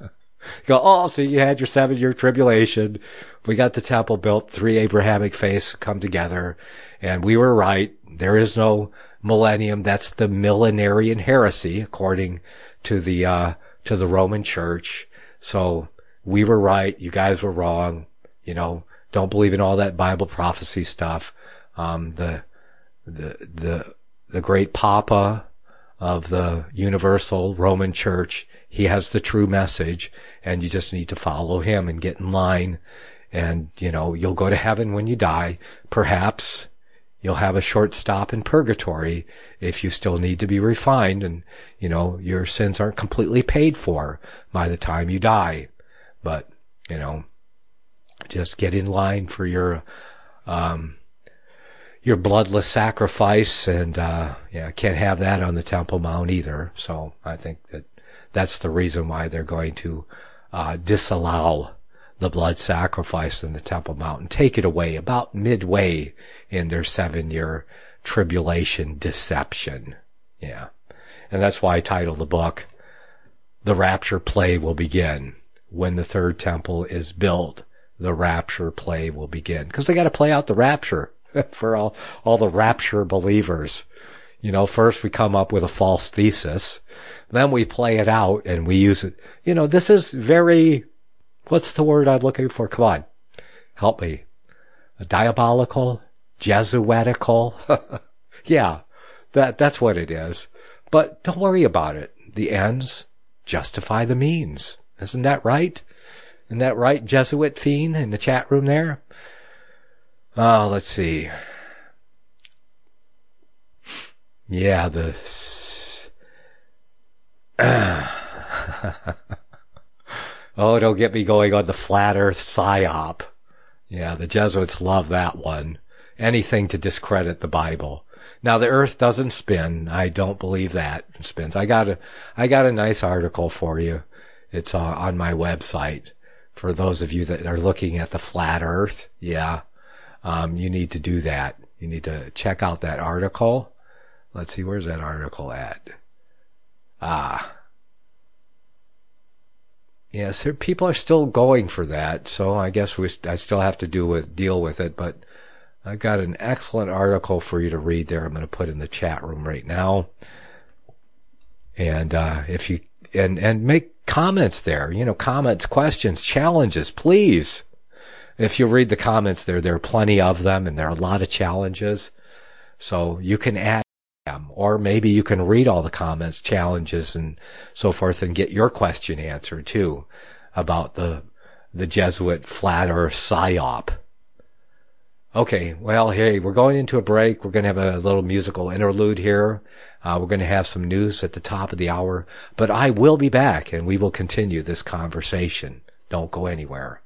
Go, oh, so you had your seven-year tribulation. We got the temple built, three Abrahamic faiths come together, and we were right. There is no millennium. That's the millenarian heresy, according to the uh to the Roman Church. So we were right. You guys were wrong. You know, don't believe in all that Bible prophecy stuff. Um, the the the the great Papa of the Universal Roman Church, he has the true message, and you just need to follow him and get in line, and, you know, you'll go to heaven when you die. Perhaps you'll have a short stop in purgatory if you still need to be refined, and, you know, your sins aren't completely paid for by the time you die. But, you know, just get in line for your um your bloodless sacrifice, and uh yeah, can't have that on the Temple Mount either. So I think that that's the reason why they're going to uh disallow the blood sacrifice in the Temple Mount and take it away about midway in their seven-year tribulation deception. Yeah. And that's why I titled the book, The Rapture Play Will Begin. When the third temple is built, the rapture play will begin. Because they got to play out the rapture for all, all the rapture believers. You know, first we come up with a false thesis, then we play it out and we use it. You know, this is very, what's the word I'm looking for? Come on, help me. Diabolical, Jesuitical. Yeah, that, that's what it is. But don't worry about it. The ends justify the means. Isn't that right? Isn't that right, Jesuit fiend in the chat room there? Oh, let's see. Yeah, the... Oh, don't get me going on the flat earth psyop. Yeah, the Jesuits love that one. Anything to discredit the Bible. Now, the earth doesn't spin. I don't believe that it spins. I got a, I got a nice article for you. It's uh, on my website. For those of you that are looking at the flat earth, yeah, um, you need to do that. You need to check out that article. Let's see, where's that article at? Ah. Yes, there, people are still going for that, so I guess we, I still have to do with, deal with it, but I've got an excellent article for you to read there. I'm going to put in the chat room right now. And, uh, if you, and, and make comments there, you know, comments, questions, challenges, please. If you read the comments there, there are plenty of them, and there are a lot of challenges. So you can add them, or maybe you can read all the comments, challenges, and so forth, and get your question answered too about the, the Jesuit flat earth psyop. Okay, well, hey, we're going into a break. We're going to have a little musical interlude here. Uh, we're going to have some news at the top of the hour, but I will be back and we will continue this conversation. Don't go anywhere.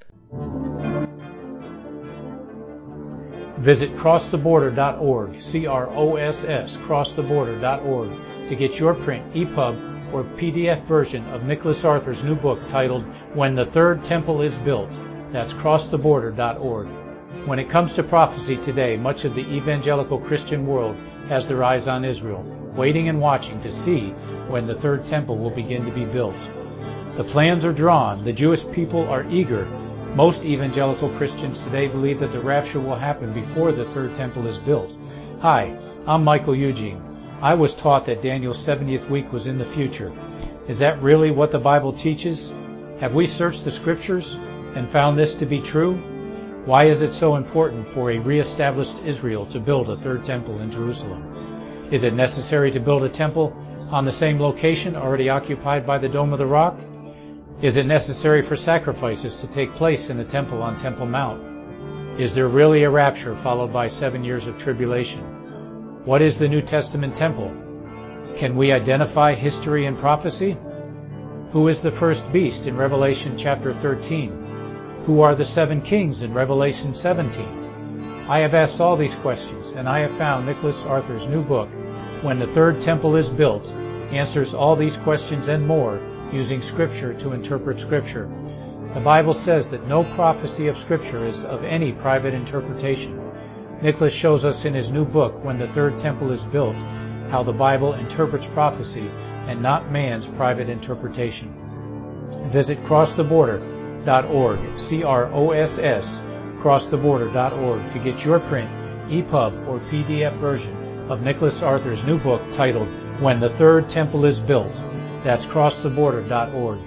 Visit cross the border dot org, C R O S S, cross the border dot org, to get your print, E P U B, or P D F version of Nicholas Arthur's new book titled When the Third Temple is Built. That's cross the border dot org. When it comes to prophecy today, much of the evangelical Christian world has their eyes on Israel, waiting and watching to see when the third temple will begin to be built. The plans are drawn. The Jewish people are eager. Most evangelical Christians today believe that the rapture will happen before the third temple is built. Hi, I'm Michael Eugene. I was taught that Daniel's seventieth week was in the future. Is that really what the Bible teaches? Have we searched the Scriptures and found this to be true? Why is it so important for a re-established Israel to build a third temple in Jerusalem? Is it necessary to build a temple on the same location already occupied by the Dome of the Rock? Is it necessary for sacrifices to take place in the temple on Temple Mount? Is there really a rapture followed by seven years of tribulation? What is the New Testament temple? Can we identify history and prophecy? Who is the first beast in Revelation chapter thirteen? Who are the seven kings in Revelation seventeen? I have asked all these questions, and I have found Nicholas Arthur's new book, When the Third Temple is Built, answers all these questions and more using Scripture to interpret Scripture. The Bible says that no prophecy of Scripture is of any private interpretation. Nicholas shows us in his new book, When the Third Temple is Built, how the Bible interprets prophecy and not man's private interpretation. Visit cross the border dot org, C R O S S, cross the border dot org, to get your print, E P U B, or P D F version of Nicholas Arthur's new book titled When the Third Temple is Built. That's cross the border dot org.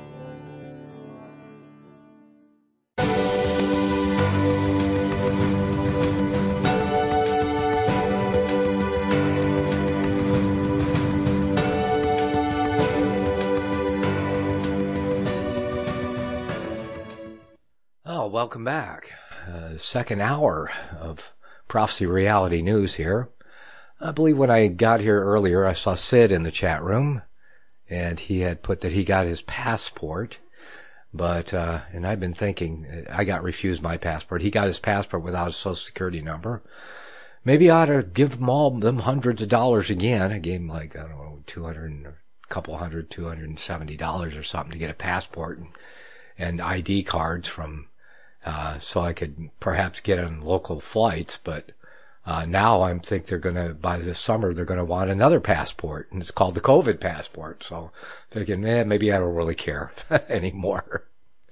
Welcome back. Uh, second hour of Prophecy Reality News here. I believe when I got here earlier, I saw Sid in the chat room, and he had put that he got his passport, but, uh, and I've been thinking, I got refused my passport. He got his passport without a social security number. Maybe I ought to give them all them hundreds of dollars again. I gave him like, I don't know, two hundred, a couple hundred, two hundred seventy dollars or something to get a passport and, and I D cards from Uh, so I could perhaps get on local flights, but uh, now I think they're going to, by this summer, they're going to want another passport, and it's called the COVID passport. So thinking, eh, maybe I don't really care anymore.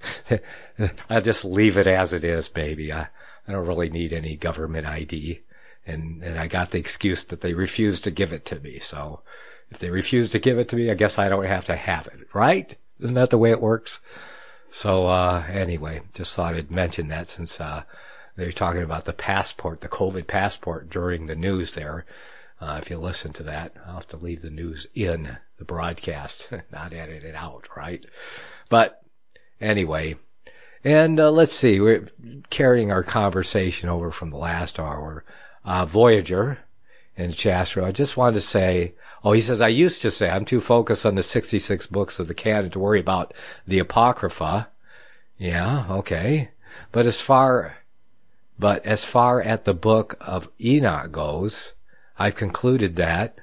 I'll just leave it as it is, maybe. I, I don't really need any government I D. And, and I got the excuse that they refused to give it to me. So if they refuse to give it to me, I guess I don't have to have it, right? Isn't that the way it works? So, uh, anyway, just thought I'd mention that since, uh, they're talking about the passport, the COVID passport during the news there. Uh, if you listen to that, I'll have to leave the news in the broadcast, not edit it out, right? But anyway, and, uh, let's see, we're carrying our conversation over from the last hour. Uh, Voyager in Chastro, I just wanted to say, oh, he says, I used to say I'm too focused on the sixty-six books of the canon to worry about the Apocrypha. Yeah, okay. But as far, but as far at the book of Enoch goes, I've concluded that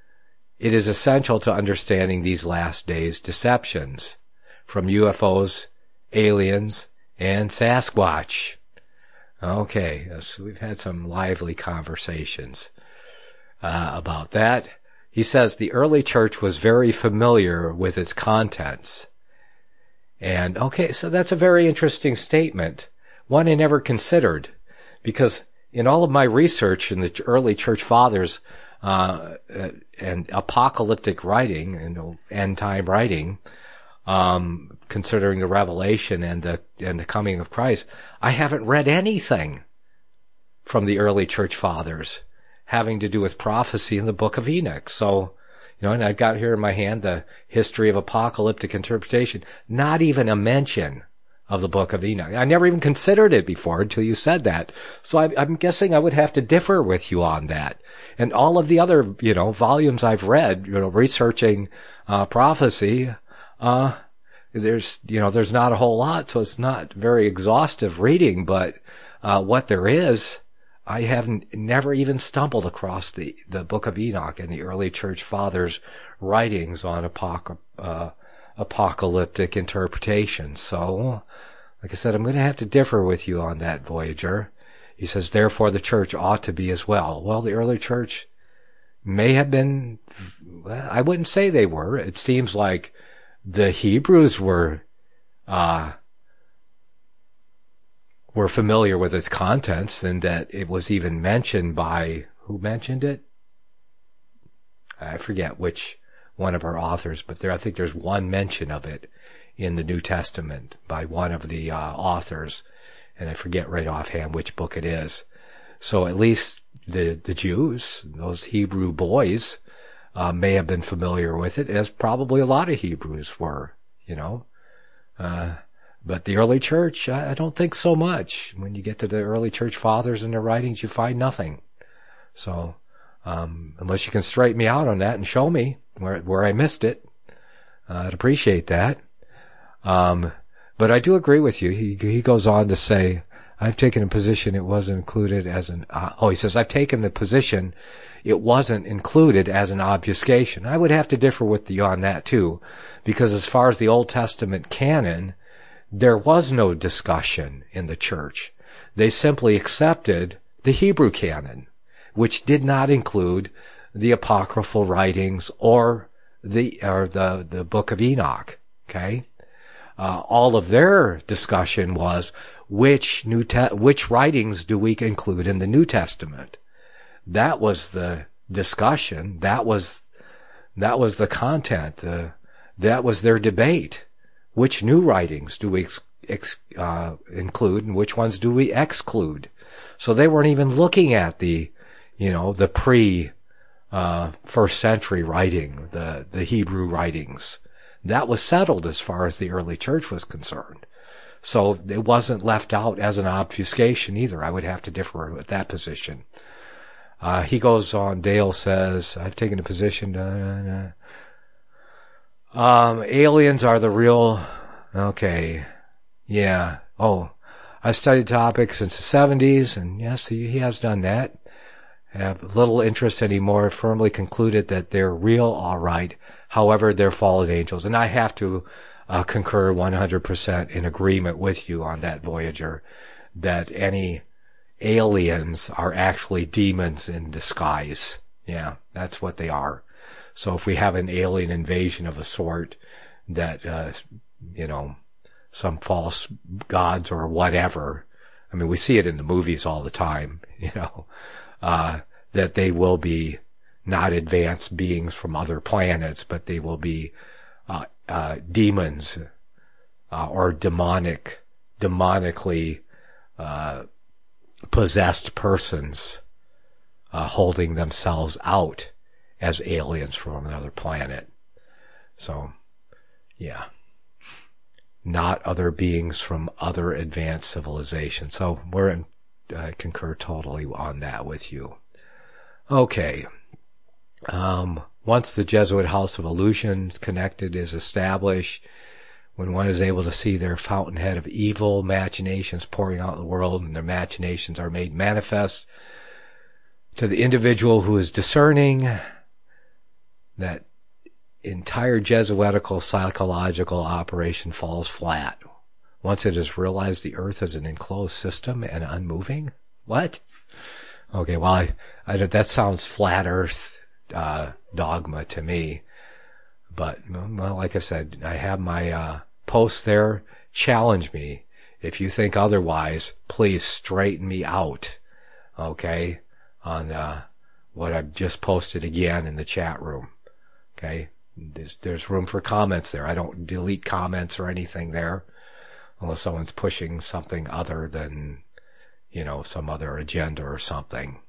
it is essential to understanding these last days deceptions from U F Os, aliens, and Sasquatch. Okay, so we've had some lively conversations uh, about that. He says the early church was very familiar with its contents. And, okay, so that's a very interesting statement, one I never considered, because in all of my research in the early church fathers uh, and apocalyptic writing, and end-time writing, um, considering the Revelation and the and the coming of Christ, I haven't read anything from the early church fathers having to do with prophecy in the book of Enoch. So, you know, and I've got here in my hand the history of apocalyptic interpretation. Not even a mention of the Book of Enoch. I never even considered it before until you said that. So I, I'm guessing I would have to differ with you on that. And all of the other, you know, volumes I've read, you know, researching uh, prophecy, uh, there's, you know, there's not a whole lot, so it's not very exhaustive reading, but uh, what there is, I haven't never even stumbled across the, the Book of Enoch and the early church fathers' writings on apoc- uh, apocalyptic interpretation. So, like I said, I'm going to have to differ with you on that, Voyager. He says, therefore the church ought to be as well. Well, the early church may have been, well, I wouldn't say they were. It seems like the Hebrews were, uh, were familiar with its contents, and that it was even mentioned by, who mentioned it? I forget which one of our authors, but there, I think there's one mention of it in the New Testament by one of the uh, authors, and I forget right offhand which book it is. So at least the the Jews, those Hebrew boys, uh, may have been familiar with it, as probably a lot of Hebrews were, you know. Uh, but the early church, I, I don't think so much. When you get to the early church fathers and their writings, you find nothing. So, um, unless you can straighten me out on that and show me where where I missed it, uh, I'd appreciate that. Um, but I do agree with you. He he goes on to say, I've taken a position it wasn't included as an, uh, oh, he says, I've taken the position it wasn't included as an obfuscation. I would have to differ with you on that too, because as far as the Old Testament canon, there was no discussion in the church. They simply accepted the Hebrew canon, which did not include the apocryphal writings or the, or the, the Book of Enoch. Okay? Uh, all of their discussion was which new te- which writings do we include in the New Testament. That was the discussion. That was that was the content. Uh, that was their debate. Which new writings do we ex- ex- uh, include, and which ones do we exclude? So they weren't even looking at the, you know, the pre uh, first century writing, the the Hebrew writings. That was settled as far as the early church was concerned. So it wasn't left out as an obfuscation either. I would have to differ with that position. Uh, he goes on, Dale says, I've taken a position, uh, uh, um, aliens are the real, okay, yeah, oh, I've studied topics since the seventies, and yes, he, he has done that. I have little interest anymore, firmly concluded that they're real, all right. However, they're fallen angels. And I have to uh, concur one hundred percent in agreement with you on that, Voyager, that any aliens are actually demons in disguise. Yeah, that's what they are. So if we have an alien invasion of a sort that, uh, you know, some false gods or whatever, I mean, we see it in the movies all the time, you know, uh, that they will be not advanced beings from other planets, but they will be uh, uh, demons uh, or demonic, demonically uh, possessed persons uh, holding themselves out as aliens from another planet. So, yeah. Not other beings from other advanced civilizations. So we're in, I concur totally on that with you. Okay. Um, once the Jesuit House of Illusions connected is established, when one is able to see their fountainhead of evil machinations pouring out in the world, and their machinations are made manifest to the individual who is discerning, that entire Jesuitical psychological operation falls flat. Once it is realized the earth is an enclosed system and unmoving? What? Okay, well, I, I, that sounds flat earth uh, dogma to me. But, well, like I said, I have my uh, post there. Challenge me. If you think otherwise, please straighten me out, okay, on uh, what I've just posted again in the chat room. Okay? There's, there's room for comments there. I don't delete comments or anything there unless someone's pushing something other than, you know, some other agenda or something.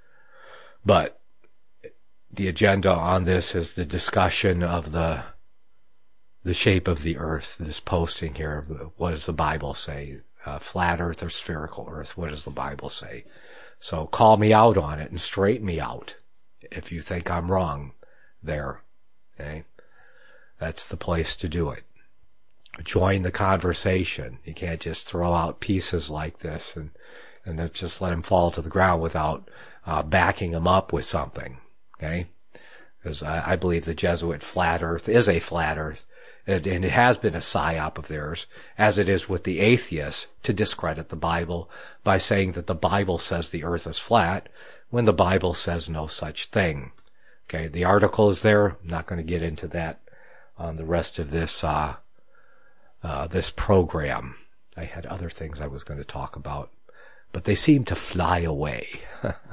But the agenda on this is the discussion of the the shape of the earth, this posting here. What does the Bible say? Uh, flat earth or spherical earth? What does the Bible say? So call me out on it and straighten me out if you think I'm wrong there. Okay? That's the place to do it. Join the conversation. You can't just throw out pieces like this and, and then just let them fall to the ground without uh, backing them up with something. Okay? Because I, I believe the Jesuit flat earth is a flat earth. And, and it has been a psyop of theirs, as it is with the atheists, to discredit the Bible by saying that the Bible says the earth is flat when the Bible says no such thing. Okay, the article is there. I'm not going to get into that on the rest of this, uh, uh, this program. I had other things I was going to talk about, but they seem to fly away.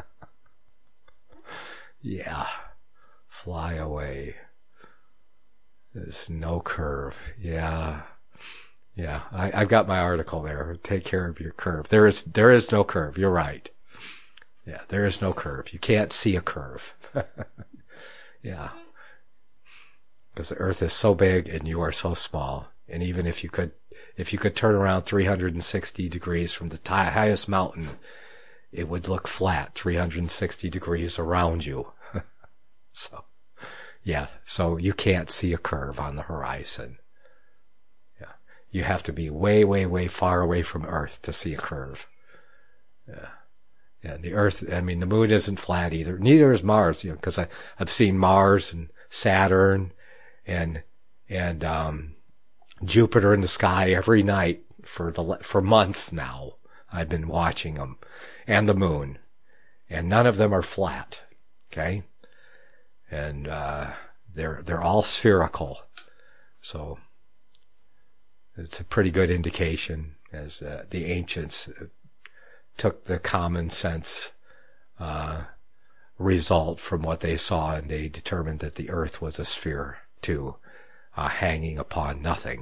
Yeah, fly away. There's no curve. Yeah. Yeah. I, I've got my article there. Take care of your curve. There is, there is no curve. You're right. Yeah. There is no curve. You can't see a curve. Yeah. Because the earth is so big and you are so small. And even if you could, if you could turn around three hundred sixty degrees from the t- highest mountain, it would look flat three hundred sixty degrees around you. So. Yeah, so you can't see a curve on the horizon. Yeah, you have to be way, way, way far away from Earth to see a curve. Yeah, yeah. The Earth, I mean, the moon isn't flat either. Neither is Mars, you know, because I I've seen Mars and Saturn and and um, Jupiter in the sky every night for the for months now. I've been watching them, and the moon, and none of them are flat. Okay. And, uh, they're, they're all spherical. So, it's a pretty good indication as, uh, the ancients took the common sense, uh, result from what they saw and they determined that the earth was a sphere too, uh, hanging upon nothing.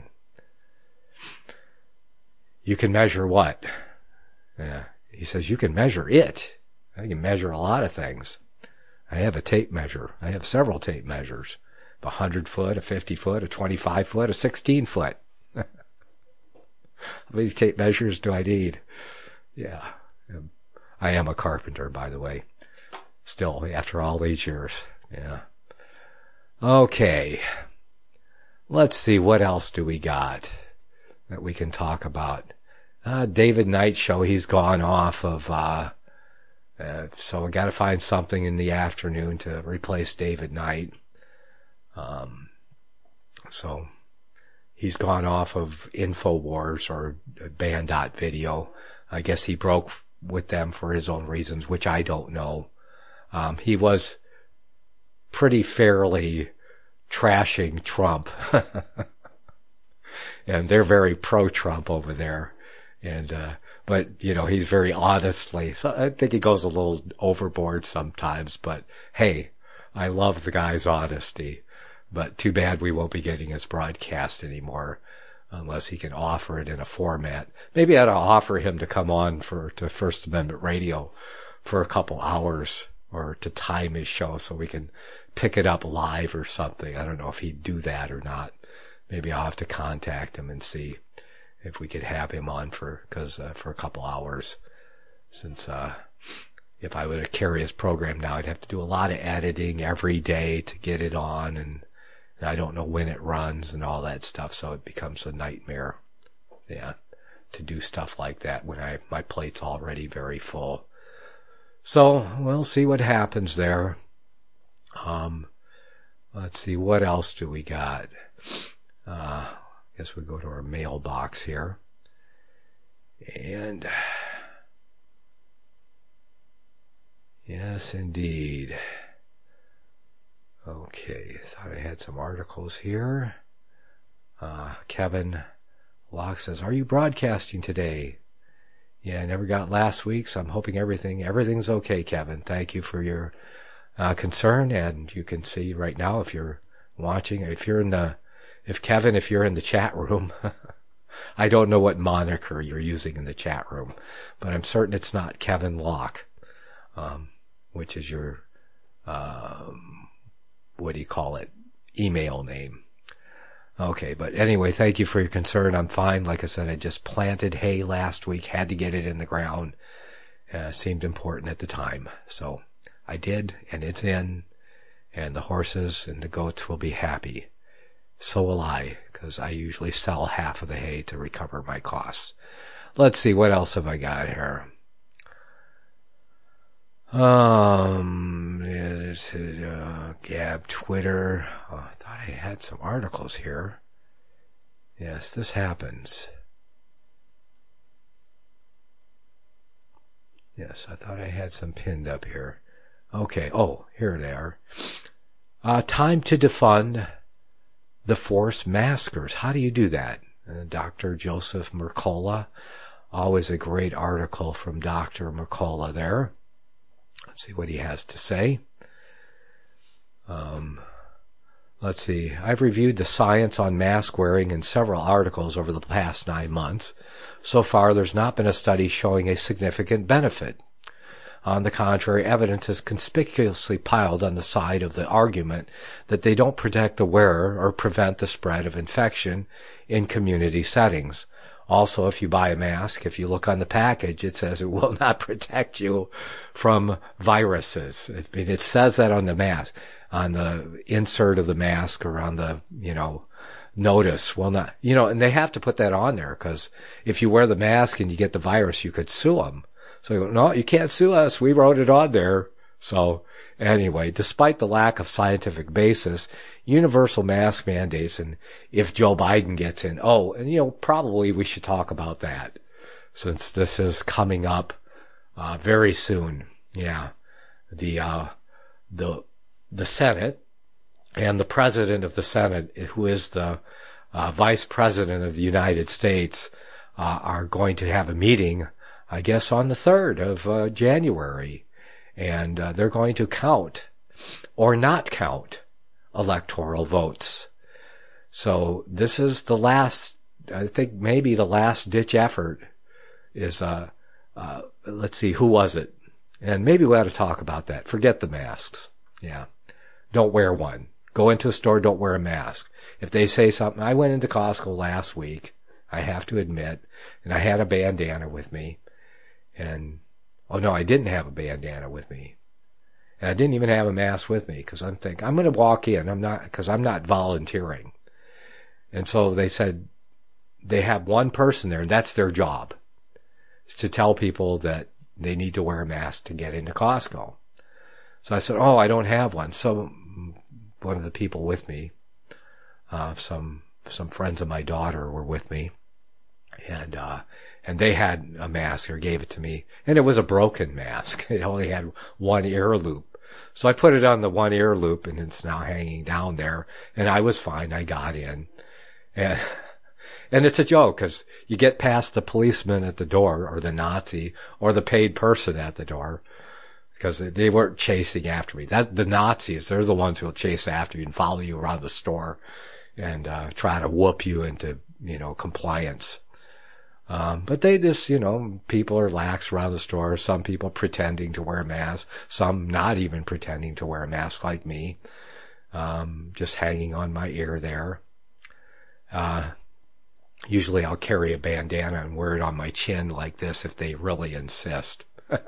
You can measure what? Yeah. He says you can measure it. You can measure a lot of things. I have a tape measure. I have several tape measures. A hundred foot, a fifty foot, a twenty-five foot, a sixteen foot. How many tape measures do I need? Yeah. I am a carpenter, by the way. Still, after all these years. Yeah. Okay. Let's see, what else do we got that we can talk about? Uh, David Knight show, he's gone off of, uh, Uh, so I got to find something in the afternoon to replace David Knight. Um, so he's gone off of InfoWars or Band.video. I guess he broke with them for his own reasons, which I don't know. Um, he was pretty fairly trashing Trump. And they're very pro-Trump over there. And, uh, but, you know, he's very honestly, so I think he goes a little overboard sometimes, but hey, I love the guy's honesty, but too bad we won't be getting his broadcast anymore unless he can offer it in a format. Maybe I'd offer him to come on for, to First Amendment Radio for a couple hours or to time his show so we can pick it up live or something. I don't know if he'd do that or not. Maybe I'll have to contact him and see if we could have him on for, cause, uh, for a couple hours, since, uh, if I were to carry his program now, I'd have to do a lot of editing every day to get it on, and, and I don't know when it runs and all that stuff, so it becomes a nightmare, yeah, to do stuff like that when I, my plate's already very full. So, we'll see what happens there. Um, let's see, what else do we got? Uh, Guess we go to our mailbox here. And yes, indeed. Okay, thought I had some articles here. Uh, Kevin Locke says, "Are you broadcasting today?" Yeah, I never got last week, so I'm hoping everything everything's okay, Kevin. Thank you for your uh, concern, and you can see right now if you're watching, if you're in the If Kevin, if you're in the chat room, I don't know what moniker you're using in the chat room, but I'm certain it's not Kevin Locke, um, which is your, um, what do you call it, email name. Okay, but anyway, thank you for your concern. I'm fine. Like I said, I just planted hay last week, had to get it in the ground. Uh, seemed important at the time. So I did, and it's in, and the horses and the goats will be happy. So will I, because I usually sell half of the hay to recover my costs. Let's see, what else have I got here? Um, it's, uh, Gab, Twitter. Oh, I thought I had some articles here. Yes, this happens. Yes, I thought I had some pinned up here. Okay, oh, here they are. Uh, time to defund the forced maskers. How do you do that? Uh, Doctor Joseph Mercola. Always a great article from Doctor Mercola there. Let's see what he has to say. Um, let's see. I've reviewed the science on mask wearing in several articles over the past nine months. So far, there's not been a study showing a significant benefit. On the contrary, evidence is conspicuously piled on the side of the argument that they don't protect the wearer or prevent the spread of infection in community settings. Also, if you buy a mask, if you look on the package, it says it will not protect you from viruses. I mean, it says that on the mask, on the insert of the mask or on the, you know, notice. Well, not, you know, and they have to put that on there because if you wear the mask and you get the virus, you could sue them. So, no, you can't sue us. We wrote it on there. So, anyway, despite the lack of scientific basis, universal mask mandates, and if Joe Biden gets in, oh, and you know, probably we should talk about that since this is coming up uh, very soon. Yeah, the uh, the the Senate and the president of the Senate, who is the uh, vice president of the United States, uh, are going to have a meeting, I guess, on the third of uh, January. And uh, they're going to count or not count electoral votes. So this is the last, I think maybe the last ditch effort is, uh, uh, let's see, who was it? And maybe we ought to talk about that. Forget the masks. Yeah. Don't wear one. Go into a store, don't wear a mask. If they say something, I went into Costco last week, I have to admit, and I had a bandana with me, and oh no, I didn't have a bandana with me. And I didn't even have a mask with me because I'm thinking, I'm going to walk in. I'm not, because I'm not volunteering. And so they said they have one person there and that's their job. Is to tell people that they need to wear a mask to get into Costco. So I said, oh, I don't have one. So one of the people with me, uh, some, some friends of my daughter were with me. And, uh, and they had a mask or gave it to me. And it was a broken mask. It only had one ear loop. So I put it on the one ear loop and it's now hanging down there. And I was fine. I got in. And, and it's a joke because you get past the policeman at the door or the Nazi or the paid person at the door because they weren't chasing after me. That, the Nazis, they're the ones who will chase after you and follow you around the store and, uh, try to whoop you into, you know, compliance. Um, but they just, you know, people are lax around the store. Some people pretending to wear a mask. Some not even pretending to wear a mask like me. Um, just hanging on my ear there. Uh, usually I'll carry a bandana and wear it on my chin like this if they really insist.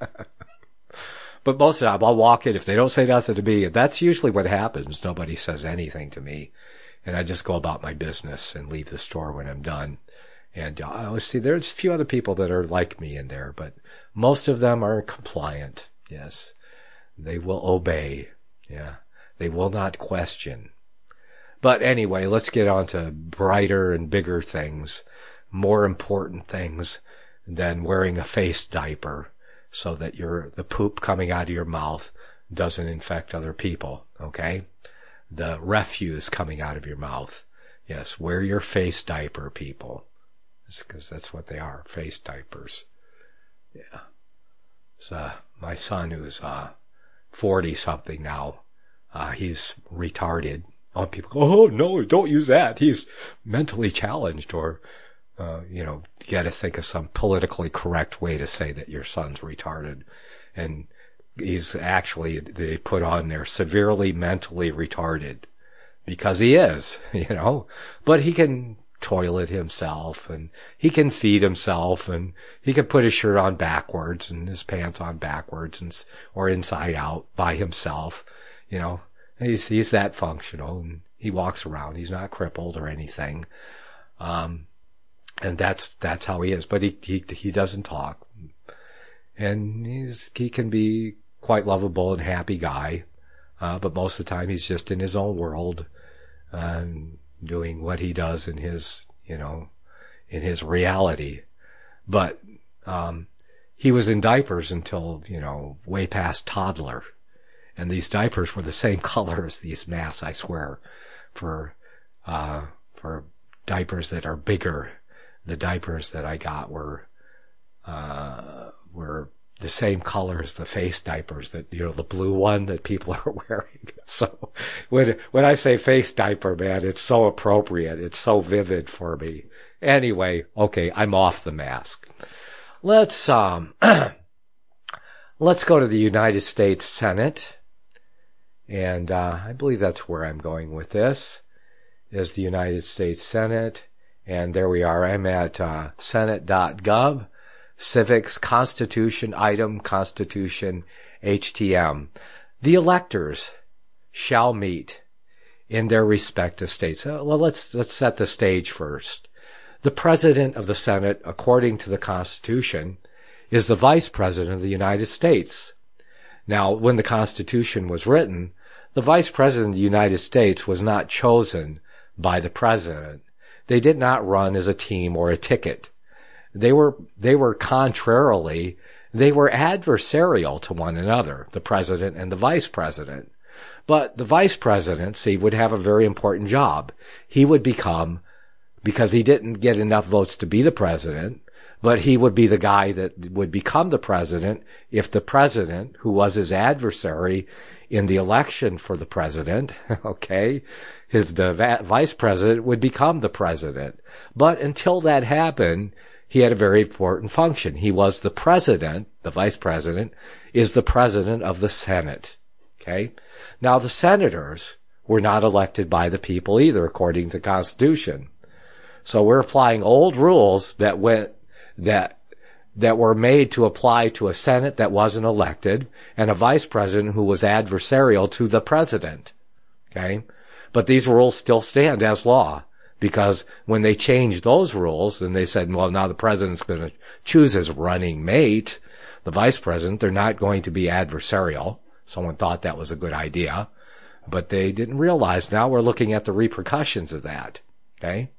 But most of the time I'll walk in. If they don't say nothing to me, that's usually what happens. Nobody says anything to me. And I just go about my business and leave the store when I'm done. And uh, see, there's a few other people that are like me in there, but most of them are compliant. Yes. They will obey. Yeah. They will not question. But anyway, let's get on to brighter and bigger things, more important things than wearing a face diaper so that your, the poop coming out of your mouth doesn't infect other people. Okay. The refuse coming out of your mouth. Yes. Wear your face diaper, people. Because that's what they are, face diapers. Yeah. So, uh, my son who's, uh, forty something now, uh, he's retarded. Oh, people go, oh no, don't use that. He's mentally challenged or, uh, you know, you gotta think of some politically correct way to say that your son's retarded. And he's actually, they put on there severely mentally retarded because he is, you know, but he can toilet himself and he can feed himself and he can put his shirt on backwards and his pants on backwards and, or inside out by himself, you know, he's, he's that functional and he walks around. He's not crippled or anything. Um, and that's, that's how he is, but he, he, he doesn't talk and he's, he can be quite lovable and happy guy. Uh, but most of the time he's just in his own world, um, doing what he does in his, you know, in his reality. But, um, he was in diapers until, you know, way past toddler. And these diapers were the same color as these masks, I swear, for, uh, for diapers that are bigger. The diapers that I got were, uh, were the same color as the face diapers that, you know, the blue one that people are wearing. So when, when I say face diaper, man, it's so appropriate. It's so vivid for me. Anyway, okay, I'm off the mask. Let's, um, let's go to the United States Senate. And, uh, I believe that's where I'm going with this, is the United States Senate. And there we are. I'm at, uh, senate dot gov. Civics, Constitution, Item, Constitution, H T M. The electors shall meet in their respective states. Uh, well, let's, let's set the stage first. The President of the Senate, according to the Constitution, is the Vice President of the United States. Now, when the Constitution was written, the Vice President of the United States was not chosen by the President. They did not run as a team or a ticket. They were, they were contrarily, they were adversarial to one another, the president and the vice president. But the vice presidency would have a very important job. He would become, because he didn't get enough votes to be the president, but he would be the guy that would become the president if the president, who was his adversary in the election for the president, okay, his, the va- vice president would become the president. But until that happened, he had a very important function. He was the president, the vice president, is the president of the Senate. Okay? Now the senators were not elected by the people either, according to the Constitution. So we're applying old rules that went, that, that were made to apply to a Senate that wasn't elected and a vice president who was adversarial to the president. Okay? But these rules still stand as law. Because when they changed those rules and they said, well, now the president's going to choose his running mate, the vice president, they're not going to be adversarial. Someone thought that was a good idea, but they didn't realize now we're looking at the repercussions of that. Okay?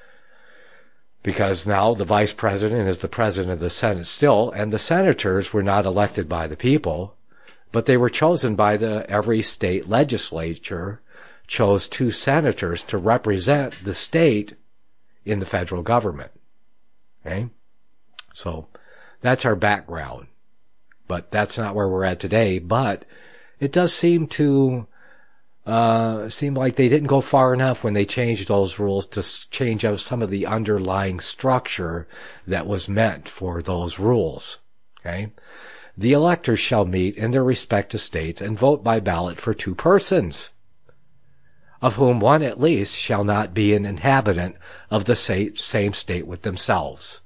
Because now the vice president is the president of the Senate still, and the senators were not elected by the people, but they were chosen by the every state legislature chose two senators to represent the state in the federal government. Okay? So that's our background. But that's not where we're at today. But it does seem to uh seem like they didn't go far enough when they changed those rules to change out some of the underlying structure that was meant for those rules. Okay? The electors shall meet in their respective states and vote by ballot for two persons, of whom one at least shall not be an inhabitant of the same state with themselves.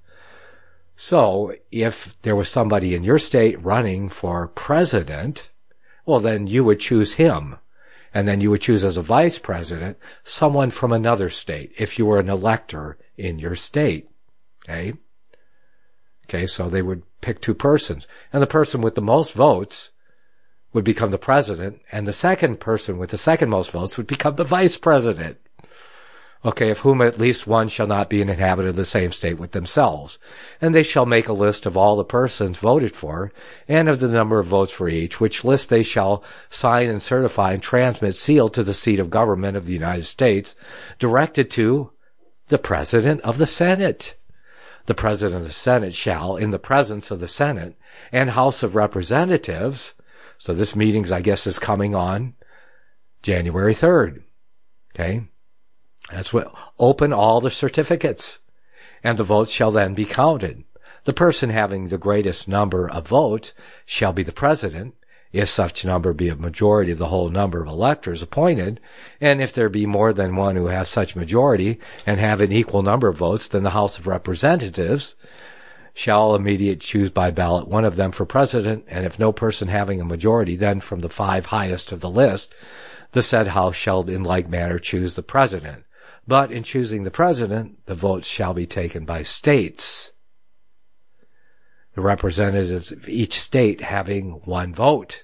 So, if there was somebody in your state running for president, well then you would choose him. And then you would choose as a vice president someone from another state, if you were an elector in your state. Okay? Okay, so they would pick two persons. And the person with the most votes would become the president, and the second person with the second most votes would become the vice president. Okay, of whom at least one shall not be an inhabitant of the same state with themselves. And they shall make a list of all the persons voted for, and of the number of votes for each, which list they shall sign and certify and transmit sealed to the seat of government of the United States, directed to the President of the Senate. The President of the Senate shall, in the presence of the Senate and House of Representatives, so this meeting's, I guess, is coming on January third. Okay? That's what, open all the certificates, and the votes shall then be counted. The person having the greatest number of votes shall be the president, if such number be a majority of the whole number of electors appointed, and if there be more than one who have such majority and have an equal number of votes, then the House of Representatives shall immediately choose by ballot one of them for president, and if no person having a majority, then from the five highest of the list, the said House shall in like manner choose the president. But in choosing the president, the votes shall be taken by states, the representatives of each state having one vote.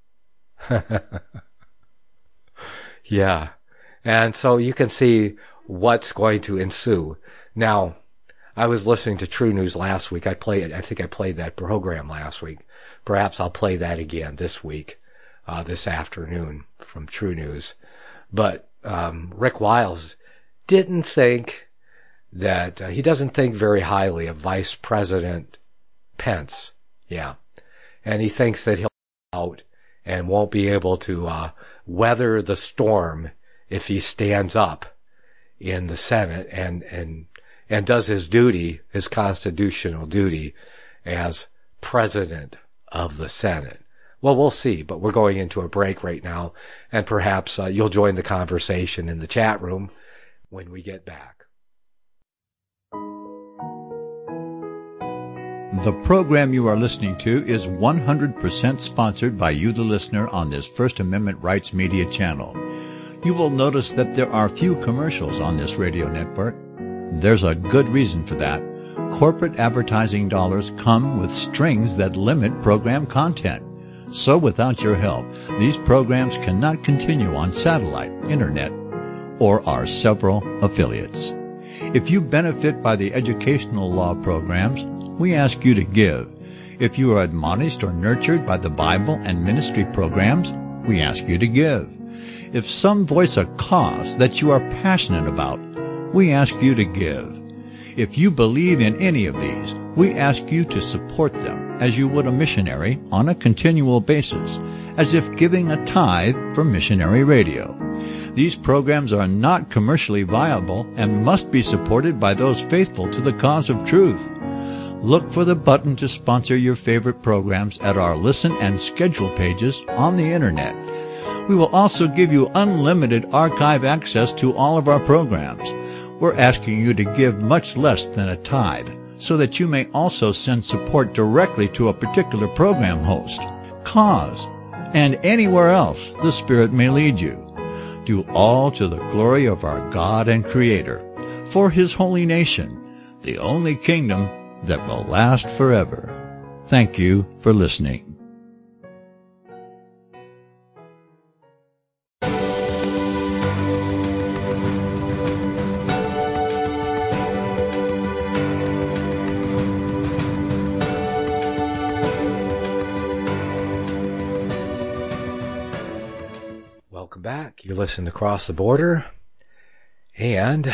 Yeah. And so you can see what's going to ensue. Now, I was listening to True News last week. I played, I think I played that program last week. Perhaps I'll play that again this week, uh, this afternoon from True News. But, um, Rick Wiles didn't think that, uh, he doesn't think very highly of Vice President Pence. Yeah. And he thinks that he'll be out and won't be able to, uh, weather the storm if he stands up in the Senate and, and, and does his duty, his constitutional duty as president of the Senate. Well, we'll see, but we're going into a break right now, and perhaps uh, you'll join the conversation in the chat room when we get back. The program you are listening to is one hundred percent sponsored by you, the listener, on this First Amendment Rights Media channel. You will notice that there are few commercials on this radio network. There's a good reason for that. Corporate advertising dollars come with strings that limit program content. So without your help, these programs cannot continue on satellite, internet, or our several affiliates. If you benefit by the educational law programs, we ask you to give. If you are admonished or nurtured by the Bible and ministry programs, we ask you to give. If some voice a cause that you are passionate about, we ask you to give. If you believe in any of these, we ask you to support them as you would a missionary on a continual basis, as if giving a tithe for missionary radio. These programs are not commercially viable and must be supported by those faithful to the cause of truth. Look for the button to sponsor your favorite programs at our listen and schedule pages on the internet. We will also give you unlimited archive access to all of our programs. We're asking you to give much less than a tithe so that you may also send support directly to a particular program host, cause, and anywhere else the Spirit may lead you. Do all to the glory of our God and Creator, for His holy nation, the only kingdom that will last forever. Thank you for listening. Welcome back. You listen to Cross the Border, and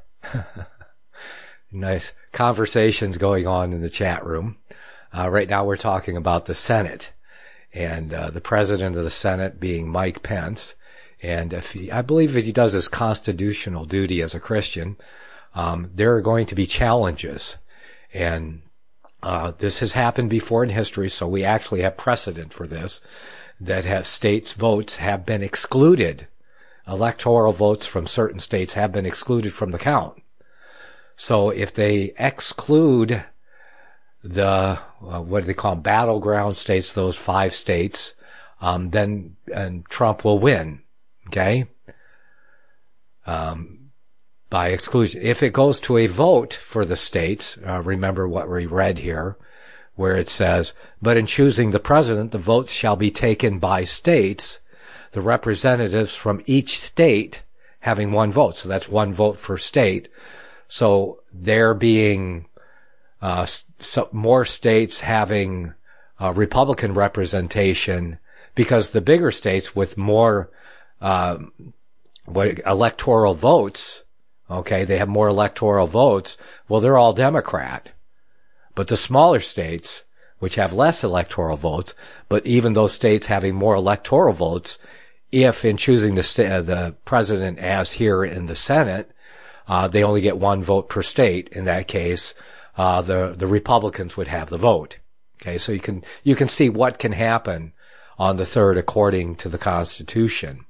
nice conversations going on in the chat room. Uh, right now we're talking about the Senate and uh, the president of the Senate being Mike Pence. And if he, I believe if he does his constitutional duty as a Christian, um, there are going to be challenges. And uh, this has happened before in history, so we actually have precedent for this, that has states' votes have been excluded. Electoral votes from certain states have been excluded from the count. So if they exclude the, uh, what do they call them, battleground states, those five states, um, then and Trump will win, okay, um, by exclusion. If it goes to a vote for the states, uh, remember what we read here, where it says, but in choosing the president, the votes shall be taken by states, the representatives from each state having one vote. So that's one vote per state. So there being uh, so more states having uh, Republican representation, because the bigger states with more uh, what, electoral votes, okay, they have more electoral votes, well, they're all Democrat. But the smaller states, which have less electoral votes, but even those states having more electoral votes, if in choosing the, sta- uh, the president as here in the Senate, Uh, they only get one vote per state. In that case, uh, the, the Republicans would have the vote. Okay, so you can, you can see what can happen on the third according to the Constitution.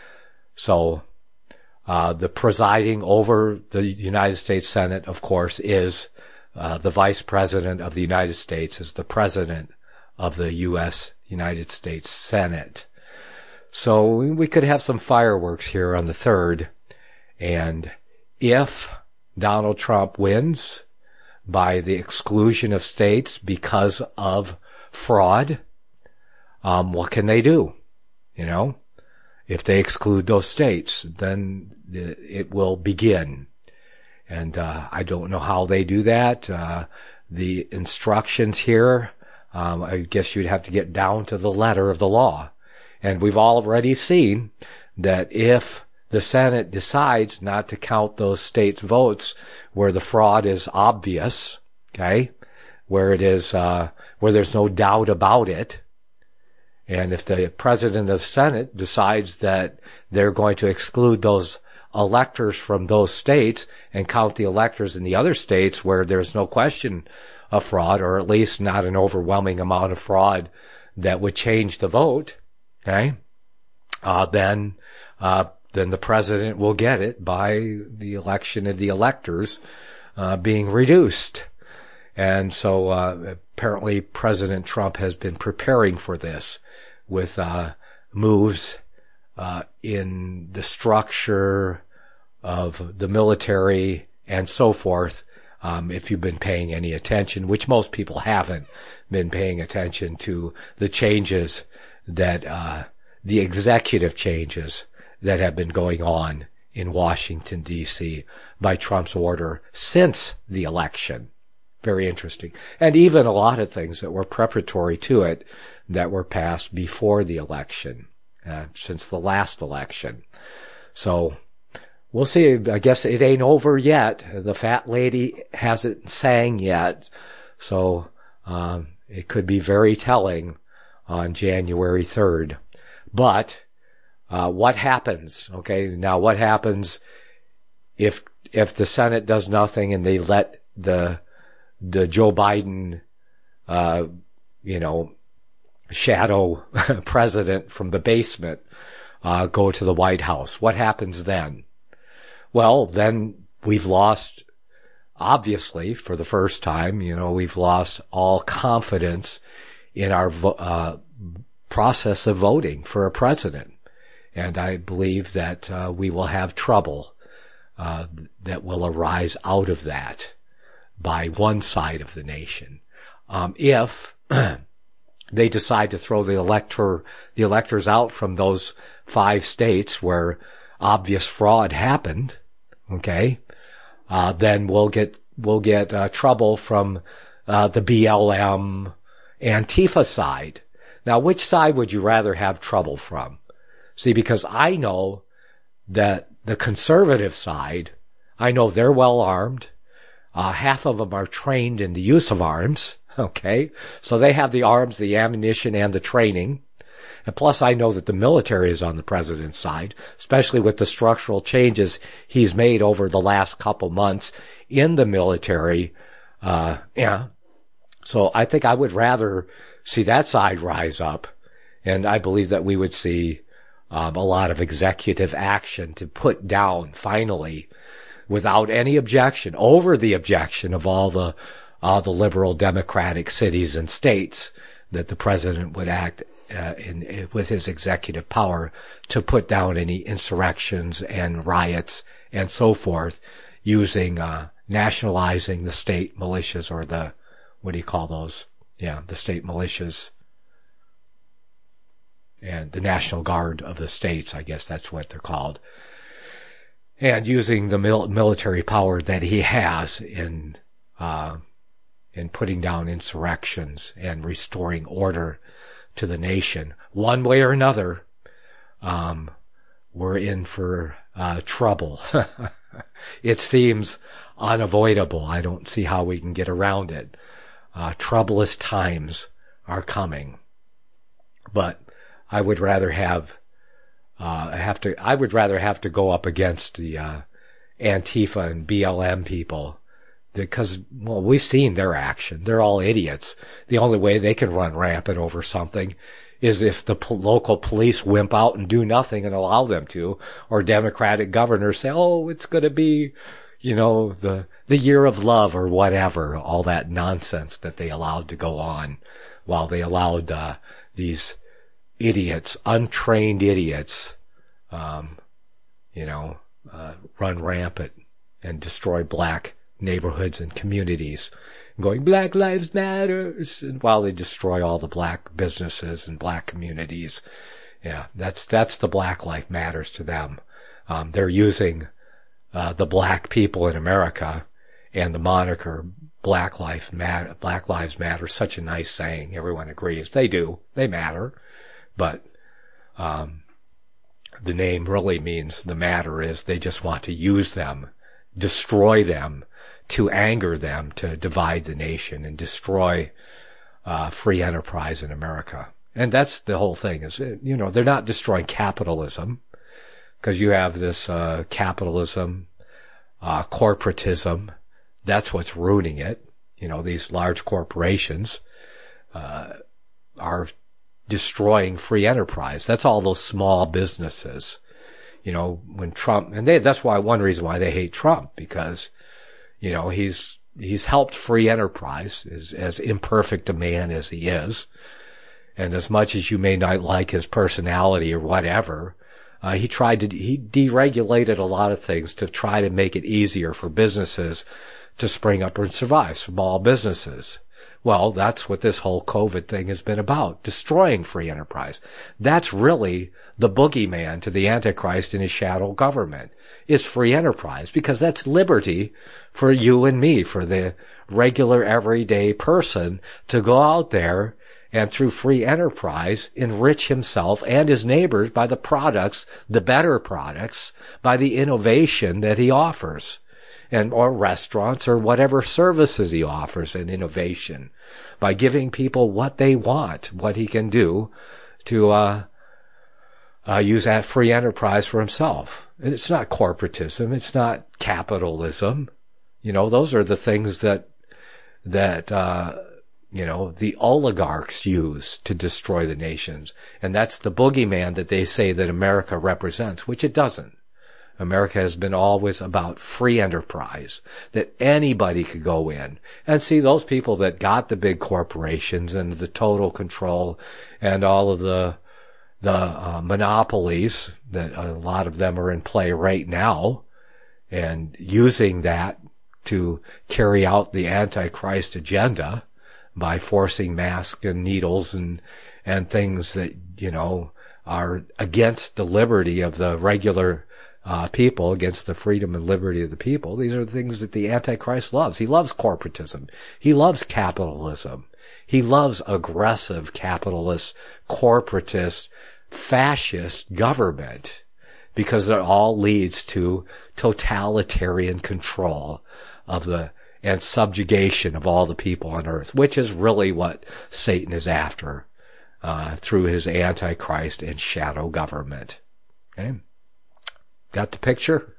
So, uh, the presiding over the United States Senate, of course, is, uh, the Vice President of the United States, is the President of the U S United States Senate. So we could have some fireworks here on the third, and if Donald Trump wins by the exclusion of states because of fraud, um, what can they do? You know, if they exclude those states, then it will begin. And, uh, I don't know how they do that. Uh, the instructions here, um, I guess you'd have to get down to the letter of the law. And we've already seen that if the Senate decides not to count those states' votes where the fraud is obvious, okay, where it is, uh, where there's no doubt about it, and if the President of the Senate decides that they're going to exclude those electors from those states and count the electors in the other states where there's no question of fraud, or at least not an overwhelming amount of fraud that would change the vote, okay, uh, then, uh, then the president will get it by the election of the electors, uh, being reduced. And so, uh, apparently President Trump has been preparing for this with, uh, moves, uh, in the structure of the military and so forth. Um, if you've been paying any attention, which most people haven't been paying attention to the changes that, uh, the executive changes that have been going on in Washington, D C by Trump's order since the election. Very interesting. And even a lot of things that were preparatory to it that were passed before the election, uh, since the last election. So we'll see. I guess it ain't over yet. The fat lady hasn't sang yet. So, um, it could be very telling on January third. But, uh, what happens? Okay. Now what happens if, if the Senate does nothing and they let the, the Joe Biden, uh, you know, shadow president from the basement, uh, go to the White House? What happens then? Well, then we've lost, obviously, for the first time, you know, we've lost all confidence in our, uh, process of voting for a president. And I believe that, uh, we will have trouble, uh, that will arise out of that by one side of the nation. Um, if they decide to throw the elector, the electors out from those five states where obvious fraud happened, okay, uh, then we'll get, we'll get, uh, trouble from, uh, the B L M Antifa side. Now, which side would you rather have trouble from? See, because I know that the conservative side, I know they're well armed. Uh, half of them are trained in the use of arms. Okay. So they have the arms, the ammunition, and the training. And plus I know that the military is on the president's side, especially with the structural changes he's made over the last couple months in the military. Uh, yeah. So I think I would rather see that side rise up. And I believe that we would see, um, a lot of executive action to put down finally, without any objection, over the objection of all the, all the liberal democratic cities and states, that the president would act, uh, in, in, with his executive power to put down any insurrections and riots and so forth, using, uh, nationalizing the state militias, or the, what do you call those? Yeah, the state militias and the National Guard of the states, I guess that's what they're called. And using the mil- military power that he has in, uh, in putting down insurrections and restoring order to the nation. One way or another, um, we're in for, uh, trouble. It seems unavoidable. I don't see how we can get around it. Uh, troublous times are coming. But I would rather have, uh, have to, I would rather have to go up against the, uh, Antifa and B L M people, because, well, we've seen their action. They're all idiots. The only way they can run rampant over something is if the po- local police wimp out and do nothing and allow them to, or Democratic governors say, oh, it's going to be, you know, the, the year of love or whatever, all that nonsense that they allowed to go on while they allowed, uh, these idiots, untrained idiots, um, you know, uh, run rampant and destroy black neighborhoods and communities, going, Black Lives Matter, and while they destroy all the black businesses and black communities. Yeah, that's, that's the Black Lives Matters to them. Um, they're using, uh, the black people in America and the moniker Black Lives Matter, Black Lives Matter, such a nice saying. Everyone agrees. They do. They matter. But, um, the name really means the matter is they just want to use them, destroy them, to anger them, to divide the nation and destroy uh free enterprise in America. And that's the whole thing is, you know, they're not destroying capitalism, because you have this uh capitalism, uh corporatism. That's what's ruining it. You know, these large corporations uh are destroying free enterprise. That's all those small businesses. You know, when Trump, and they, that's why one reason why they hate Trump, because you know, he's, he's helped free enterprise, as, as imperfect a man as he is. And as much as you may not like his personality or whatever, uh, he tried to, he deregulated a lot of things to try to make it easier for businesses to spring up and survive, small businesses. Well, that's what this whole COVID thing has been about, destroying free enterprise. That's really the boogeyman to the Antichrist and his shadow government, is free enterprise, because that's liberty for you and me, for the regular everyday person to go out there and through free enterprise enrich himself and his neighbors by the products, the better products, by the innovation that he offers. And, or restaurants or whatever services he offers in innovation, by giving people what they want, what he can do to, uh, uh, use that free enterprise for himself. It's not corporatism. It's not capitalism. You know, those are the things that, that, uh, you know, the oligarchs use to destroy the nations. And that's the boogeyman that they say that America represents, which it doesn't. America has been always about free enterprise, that anybody could go in and see those people that got the big corporations and the total control and all of the, the, uh, monopolies, that a lot of them are in play right now, and using that to carry out the Antichrist agenda by forcing masks and needles and, and things that, you know, are against the liberty of the regular Uh, people, against the freedom and liberty of the people. These are the things that the Antichrist loves. He loves corporatism. He loves capitalism. He loves aggressive capitalist, corporatist, fascist government, because it all leads to totalitarian control of the, and subjugation of all the people on earth, which is really what Satan is after, uh, through his Antichrist and shadow government. Okay? Got the picture?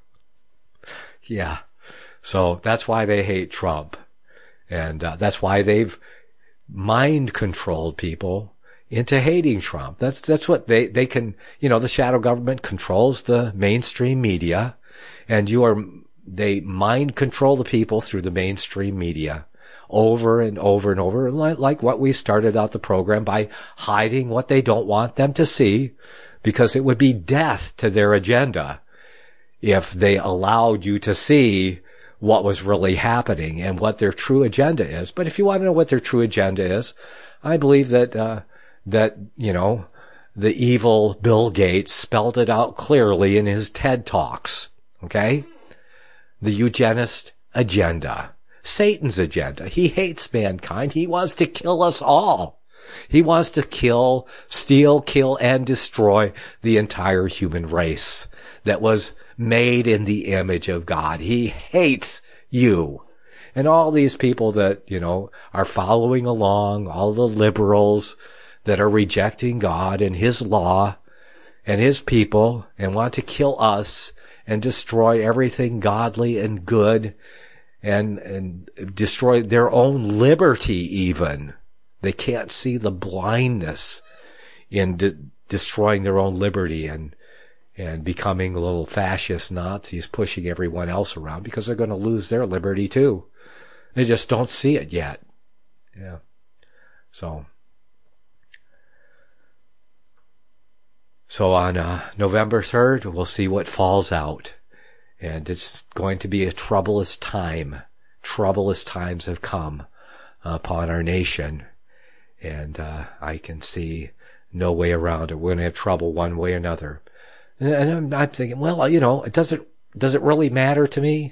Yeah. So that's why they hate Trump. And uh, that's why they've mind controlled people into hating Trump. That's, that's what they, they can, you know, the shadow government controls the mainstream media, and you are, they mind control the people through the mainstream media over and over and over, like, like what we started out the program by hiding what they don't want them to see, because it would be death to their agenda if they allowed you to see what was really happening and what their true agenda is. But if you want to know what their true agenda is, I believe that, uh, that, you know, the evil Bill Gates spelled it out clearly in his TED Talks. Okay? The eugenist agenda. Satan's agenda. He hates mankind. He wants to kill us all. He wants to kill, steal, kill, and destroy the entire human race that was made in the image of God. He hates you. And all these people that, you know, are following along, all the liberals that are rejecting God and his law and his people and want to kill us and destroy everything godly and good and, and destroy their own liberty even. They can't see the blindness in de- destroying their own liberty and and becoming little fascist Nazis pushing everyone else around because they're going to lose their liberty too. They just don't see it yet. Yeah. So, so on uh, November third, we'll see what falls out. And it's going to be a troublous time. Troublous times have come upon our nation. And uh, I can see no way around it. We're going to have trouble one way or another. And I'm thinking, well, you know, it doesn't, does it really matter to me?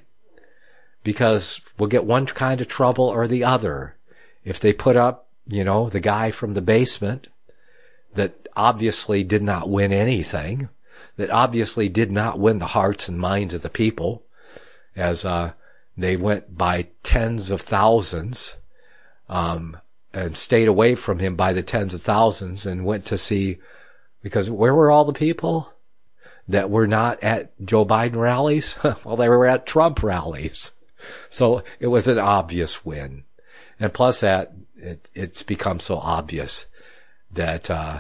Because we'll get one kind of trouble or the other. If they put up, you know, the guy from the basement that obviously did not win anything, that obviously did not win the hearts and minds of the people, as uh they went by tens of thousands, um, and stayed away from him by the tens of thousands and went to see, because where were all the people that were not at Joe Biden rallies? Well, they were at Trump rallies. So it was an obvious win. And plus that, it, it's become so obvious that, uh,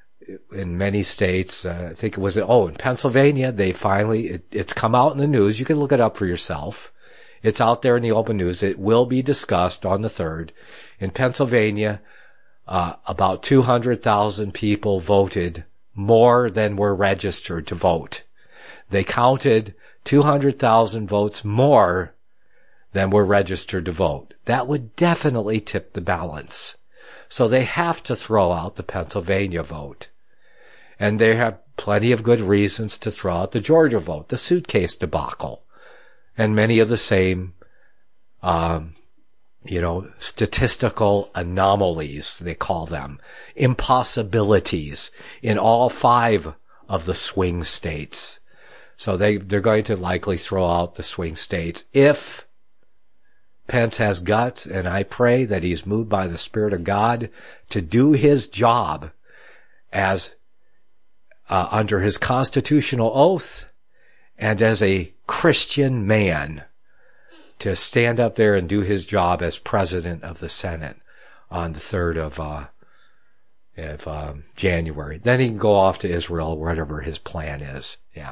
in many states, uh, I think it was, oh, in Pennsylvania, they finally, it, it's come out in the news. You can look it up for yourself. It's out there in the open news. It will be discussed on the third. In Pennsylvania, uh, about two hundred thousand people voted more than were registered to vote. They counted two hundred thousand votes more than were registered to vote. That would definitely tip the balance. So they have to throw out the Pennsylvania vote. And they have plenty of good reasons to throw out the Georgia vote, the suitcase debacle, and many of the same, um, you know, statistical anomalies, they call them, impossibilities in all five of the swing states. So they, they're going to likely throw out the swing states if Pence has guts, and I pray that he's moved by the Spirit of God to do his job as uh, under his constitutional oath and as a Christian man to stand up there and do his job as president of the Senate on the third of, uh, of um, January. Then he can go off to Israel, whatever his plan is. Yeah.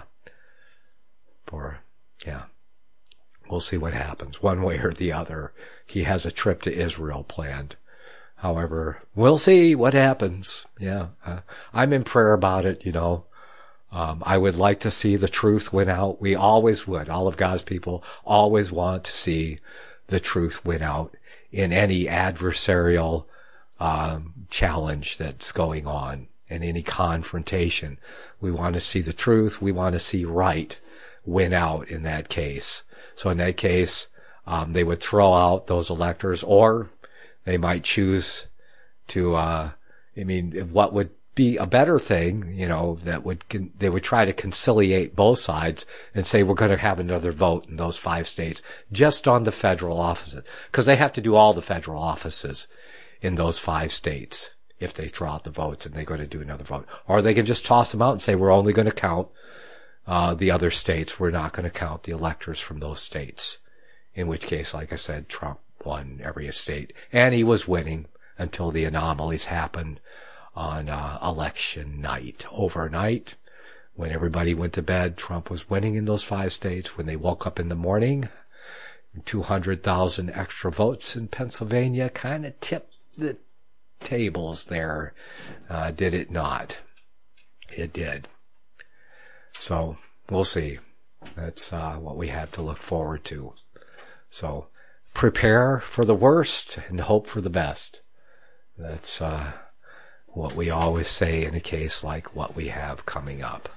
For, yeah. We'll see what happens, one way or the other. He has a trip to Israel planned. However, we'll see what happens. Yeah, uh, I'm in prayer about it, you know. Um, I would like to see the truth win out. We always would. All of God's people always want to see the truth win out in any adversarial um, challenge that's going on, in any confrontation. We want to see the truth. We want to see right win out in that case. So in that case, um, they would throw out those electors, or they might choose to, uh, I mean, what would be a better thing, you know, that would, they would try to conciliate both sides and say, we're going to have another vote in those five states just on the federal offices. Cause they have to do all the federal offices in those five states if they throw out the votes and they're going to do another vote. Or they can just toss them out and say, we're only going to count Uh, the other states. We're not going to count the electors from those states. In which case, like I said, Trump won every state. And he was winning until the anomalies happened on uh, election night. Overnight, when everybody went to bed, Trump was winning in those five states. When they woke up in the morning, two hundred thousand extra votes in Pennsylvania kind of tipped the tables there. Uh, did it not? It did. So we'll see. That's uh, what we have to look forward to. So prepare for the worst and hope for the best. That's uh, what we always say in a case like what we have coming up.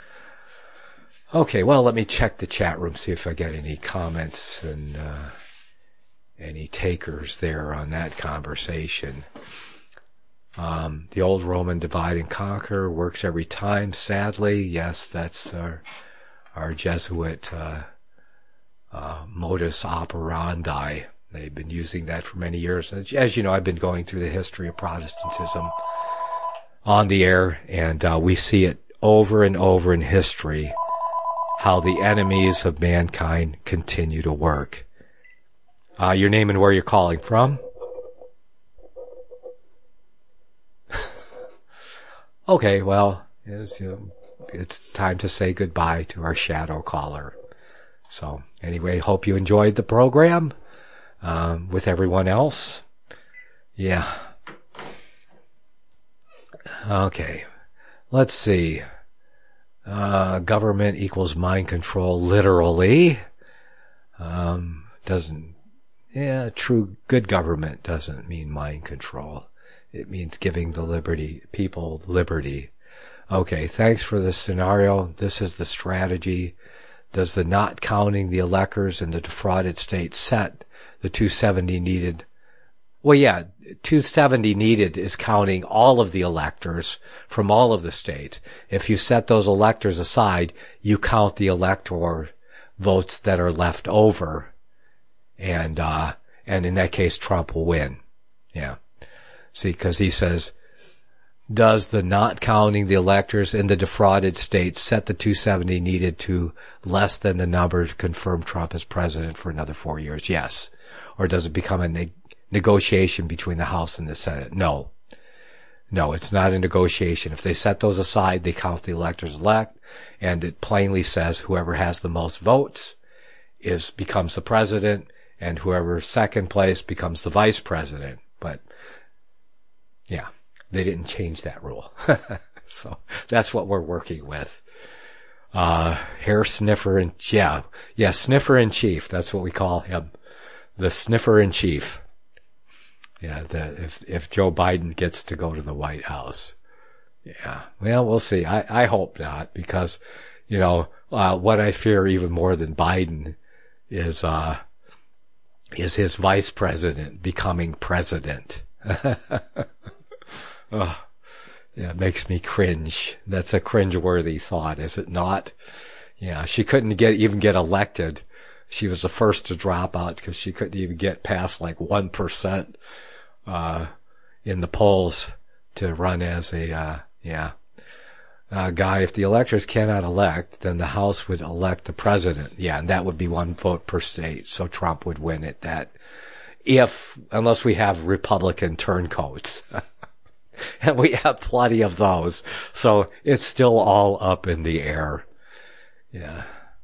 Okay, well, let me check the chat room, see if I get any comments and uh, any takers there on that conversation. Um, the old Roman divide and conquer works every time, sadly. Yes, that's our, our Jesuit, uh, uh, modus operandi. They've been using that for many years. As, as you know, I've been going through the history of Protestantism on the air, and, uh, we see it over and over in history, how the enemies of mankind continue to work. Uh, your name and where you're calling from? Okay, well, it's, you know, it's time to say goodbye to our shadow caller. So anyway, hope you enjoyed the program um, with everyone else. Yeah. Okay. Let's see. Uh, government equals mind control literally. Um, doesn't, yeah, true good government doesn't mean mind control. It means giving the liberty, people liberty. Okay, thanks for the scenario. This is the strategy. Does the not counting the electors in the defrauded states set the two seventy needed? Well, yeah, two seventy needed is counting all of the electors from all of the states. If you set those electors aside, you count the elector votes that are left over. And, uh, and in that case, Trump will win. Yeah. See, cause he says, does the not counting the electors in the defrauded states set the two seventy needed to less than the number to confirm Trump as president for another four years? Yes. Or does it become a ne- negotiation between the House and the Senate? No. No, it's not a negotiation. If they set those aside, they count the electors elect, and it plainly says whoever has the most votes is becomes the president, and whoever second place becomes the vice president. But, yeah. They didn't change that rule. So that's what we're working with. Uh, hair sniffer and, yeah, yeah, sniffer in chief. That's what we call him. The sniffer in chief. Yeah, the, if, if Joe Biden gets to go to the White House. Yeah. Well, we'll see. I, I hope not, because, you know, uh, what I fear even more than Biden is, uh, is his vice president becoming president. Oh, yeah, it makes me cringe. That's a cringe-worthy thought, is it not? Yeah, she couldn't get, even get elected. She was the first to drop out because she couldn't even get past like one percent, uh, in the polls to run as a, uh, yeah, uh, guy. If the electors cannot elect, then the House would elect the president. Yeah, and that would be one vote per state. So Trump would win it. That, if, unless we have Republican turncoats. And we have plenty of those. So it's still all up in the air. Yeah.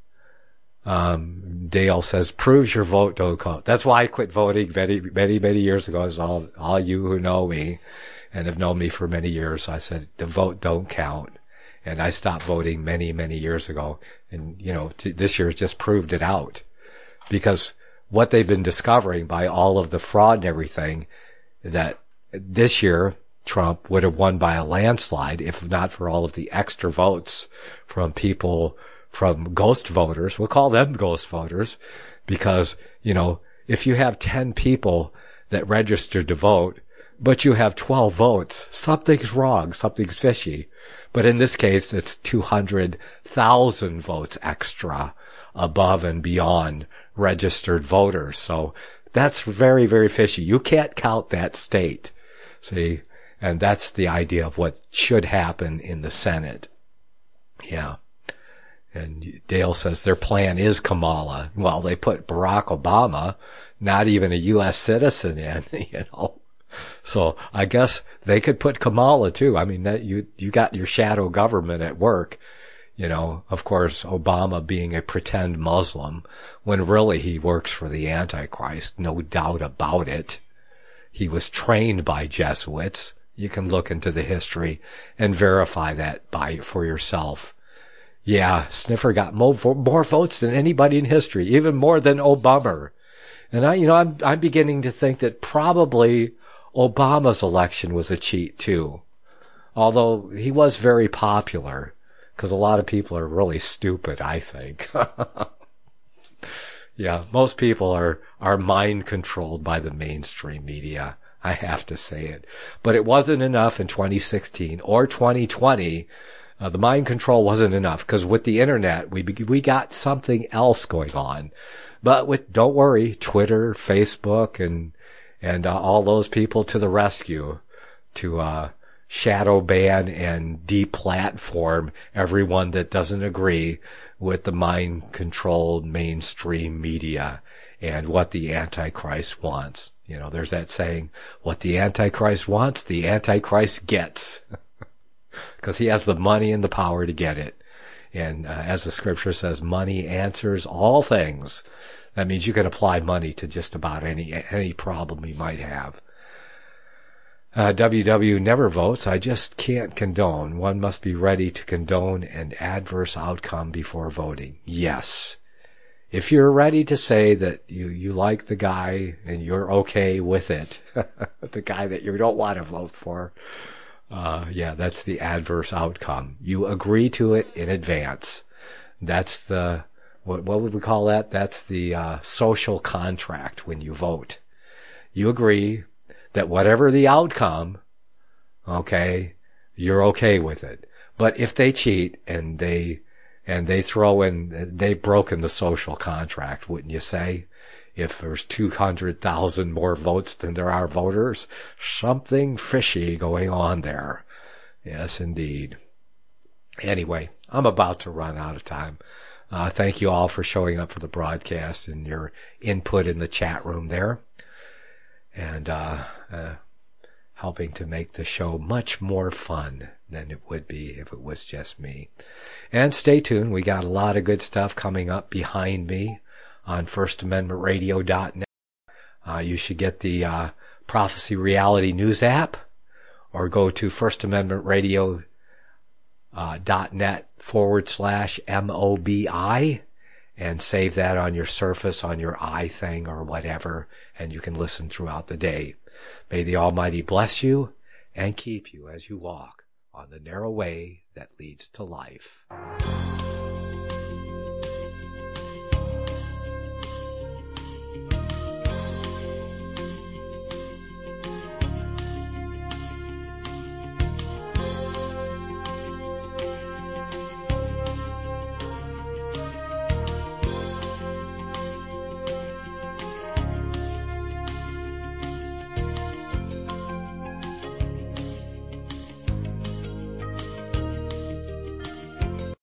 Um, Dale says, proves your vote don't count. That's why I quit voting many, many, many years ago. As all, all you who know me and have known me for many years, I said, the vote don't count. And I stopped voting many, many years ago. And, you know, t- this year just proved it out. Because what they've been discovering by all of the fraud and everything, that this year, Trump would have won by a landslide if not for all of the extra votes from people, from ghost voters. We'll call them ghost voters because, you know, if you have ten people that registered to vote, but you have twelve votes, something's wrong, something's fishy. But in this case, it's two hundred thousand votes extra above and beyond registered voters. So that's very, very fishy. You can't count that state. See? And that's the idea of what should happen in the Senate. Yeah. And Dale says their plan is Kamala. Well, they put Barack Obama, not even a U S citizen in, you know. So I guess they could put Kamala too. I mean, that you, you got your shadow government at work. You know, of course, Obama being a pretend Muslim when really he works for the Antichrist. No doubt about it. He was trained by Jesuits. You can look into the history and verify that by for yourself. Yeah, Sniffer got more, more votes than anybody in history, even more than Obama. And I, you know, I'm, I'm beginning to think that probably Obama's election was a cheat too. Although he was very popular, because a lot of people are really stupid, I think. Yeah, most people are, are mind controlled by the mainstream media. I have to say it. But it wasn't enough in twenty sixteen or twenty twenty. Uh, the mind control wasn't enough because with the internet, we, we got something else going on. But with, don't worry, Twitter, Facebook, and, and, uh, all those people to the rescue to, uh, shadow ban and deplatform everyone that doesn't agree with the mind controlled mainstream media and what the Antichrist wants. You know, there's that saying, what the Antichrist wants, the Antichrist gets. because he has the money and the power to get it. And uh, as the scripture says, money answers all things. That means you can apply money to just about any any problem you might have. Uh, W W never votes. I just can't condone. One must be ready to condone an adverse outcome before voting. Yes. If you're ready to say that you, you like the guy and you're okay with it, the guy that you don't want to vote for, uh, yeah, that's the adverse outcome. You agree to it in advance. That's the, what, what would we call that? That's the, uh, social contract when you vote. You agree that whatever the outcome, okay, you're okay with it. But if they cheat and they, and they throw in, they've broken the social contract, wouldn't you say? If there's two hundred thousand more votes than there are voters, something fishy going on there. Yes, indeed. Anyway, I'm about to run out of time. Uh, thank you all for showing up for the broadcast and your input in the chat room there. And, uh, uh, helping to make the show much more fun than it would be if it was just me. And stay tuned. We got a lot of good stuff coming up behind me on first amendment radio dot net. Uh, you should get the, uh, Prophecy Reality News app or go to first amendment radio dot net forward slash M O B I and save that on your Surface, on your iThing or whatever, and you can listen throughout the day. May the Almighty bless you and keep you as you walk on the narrow way that leads to life.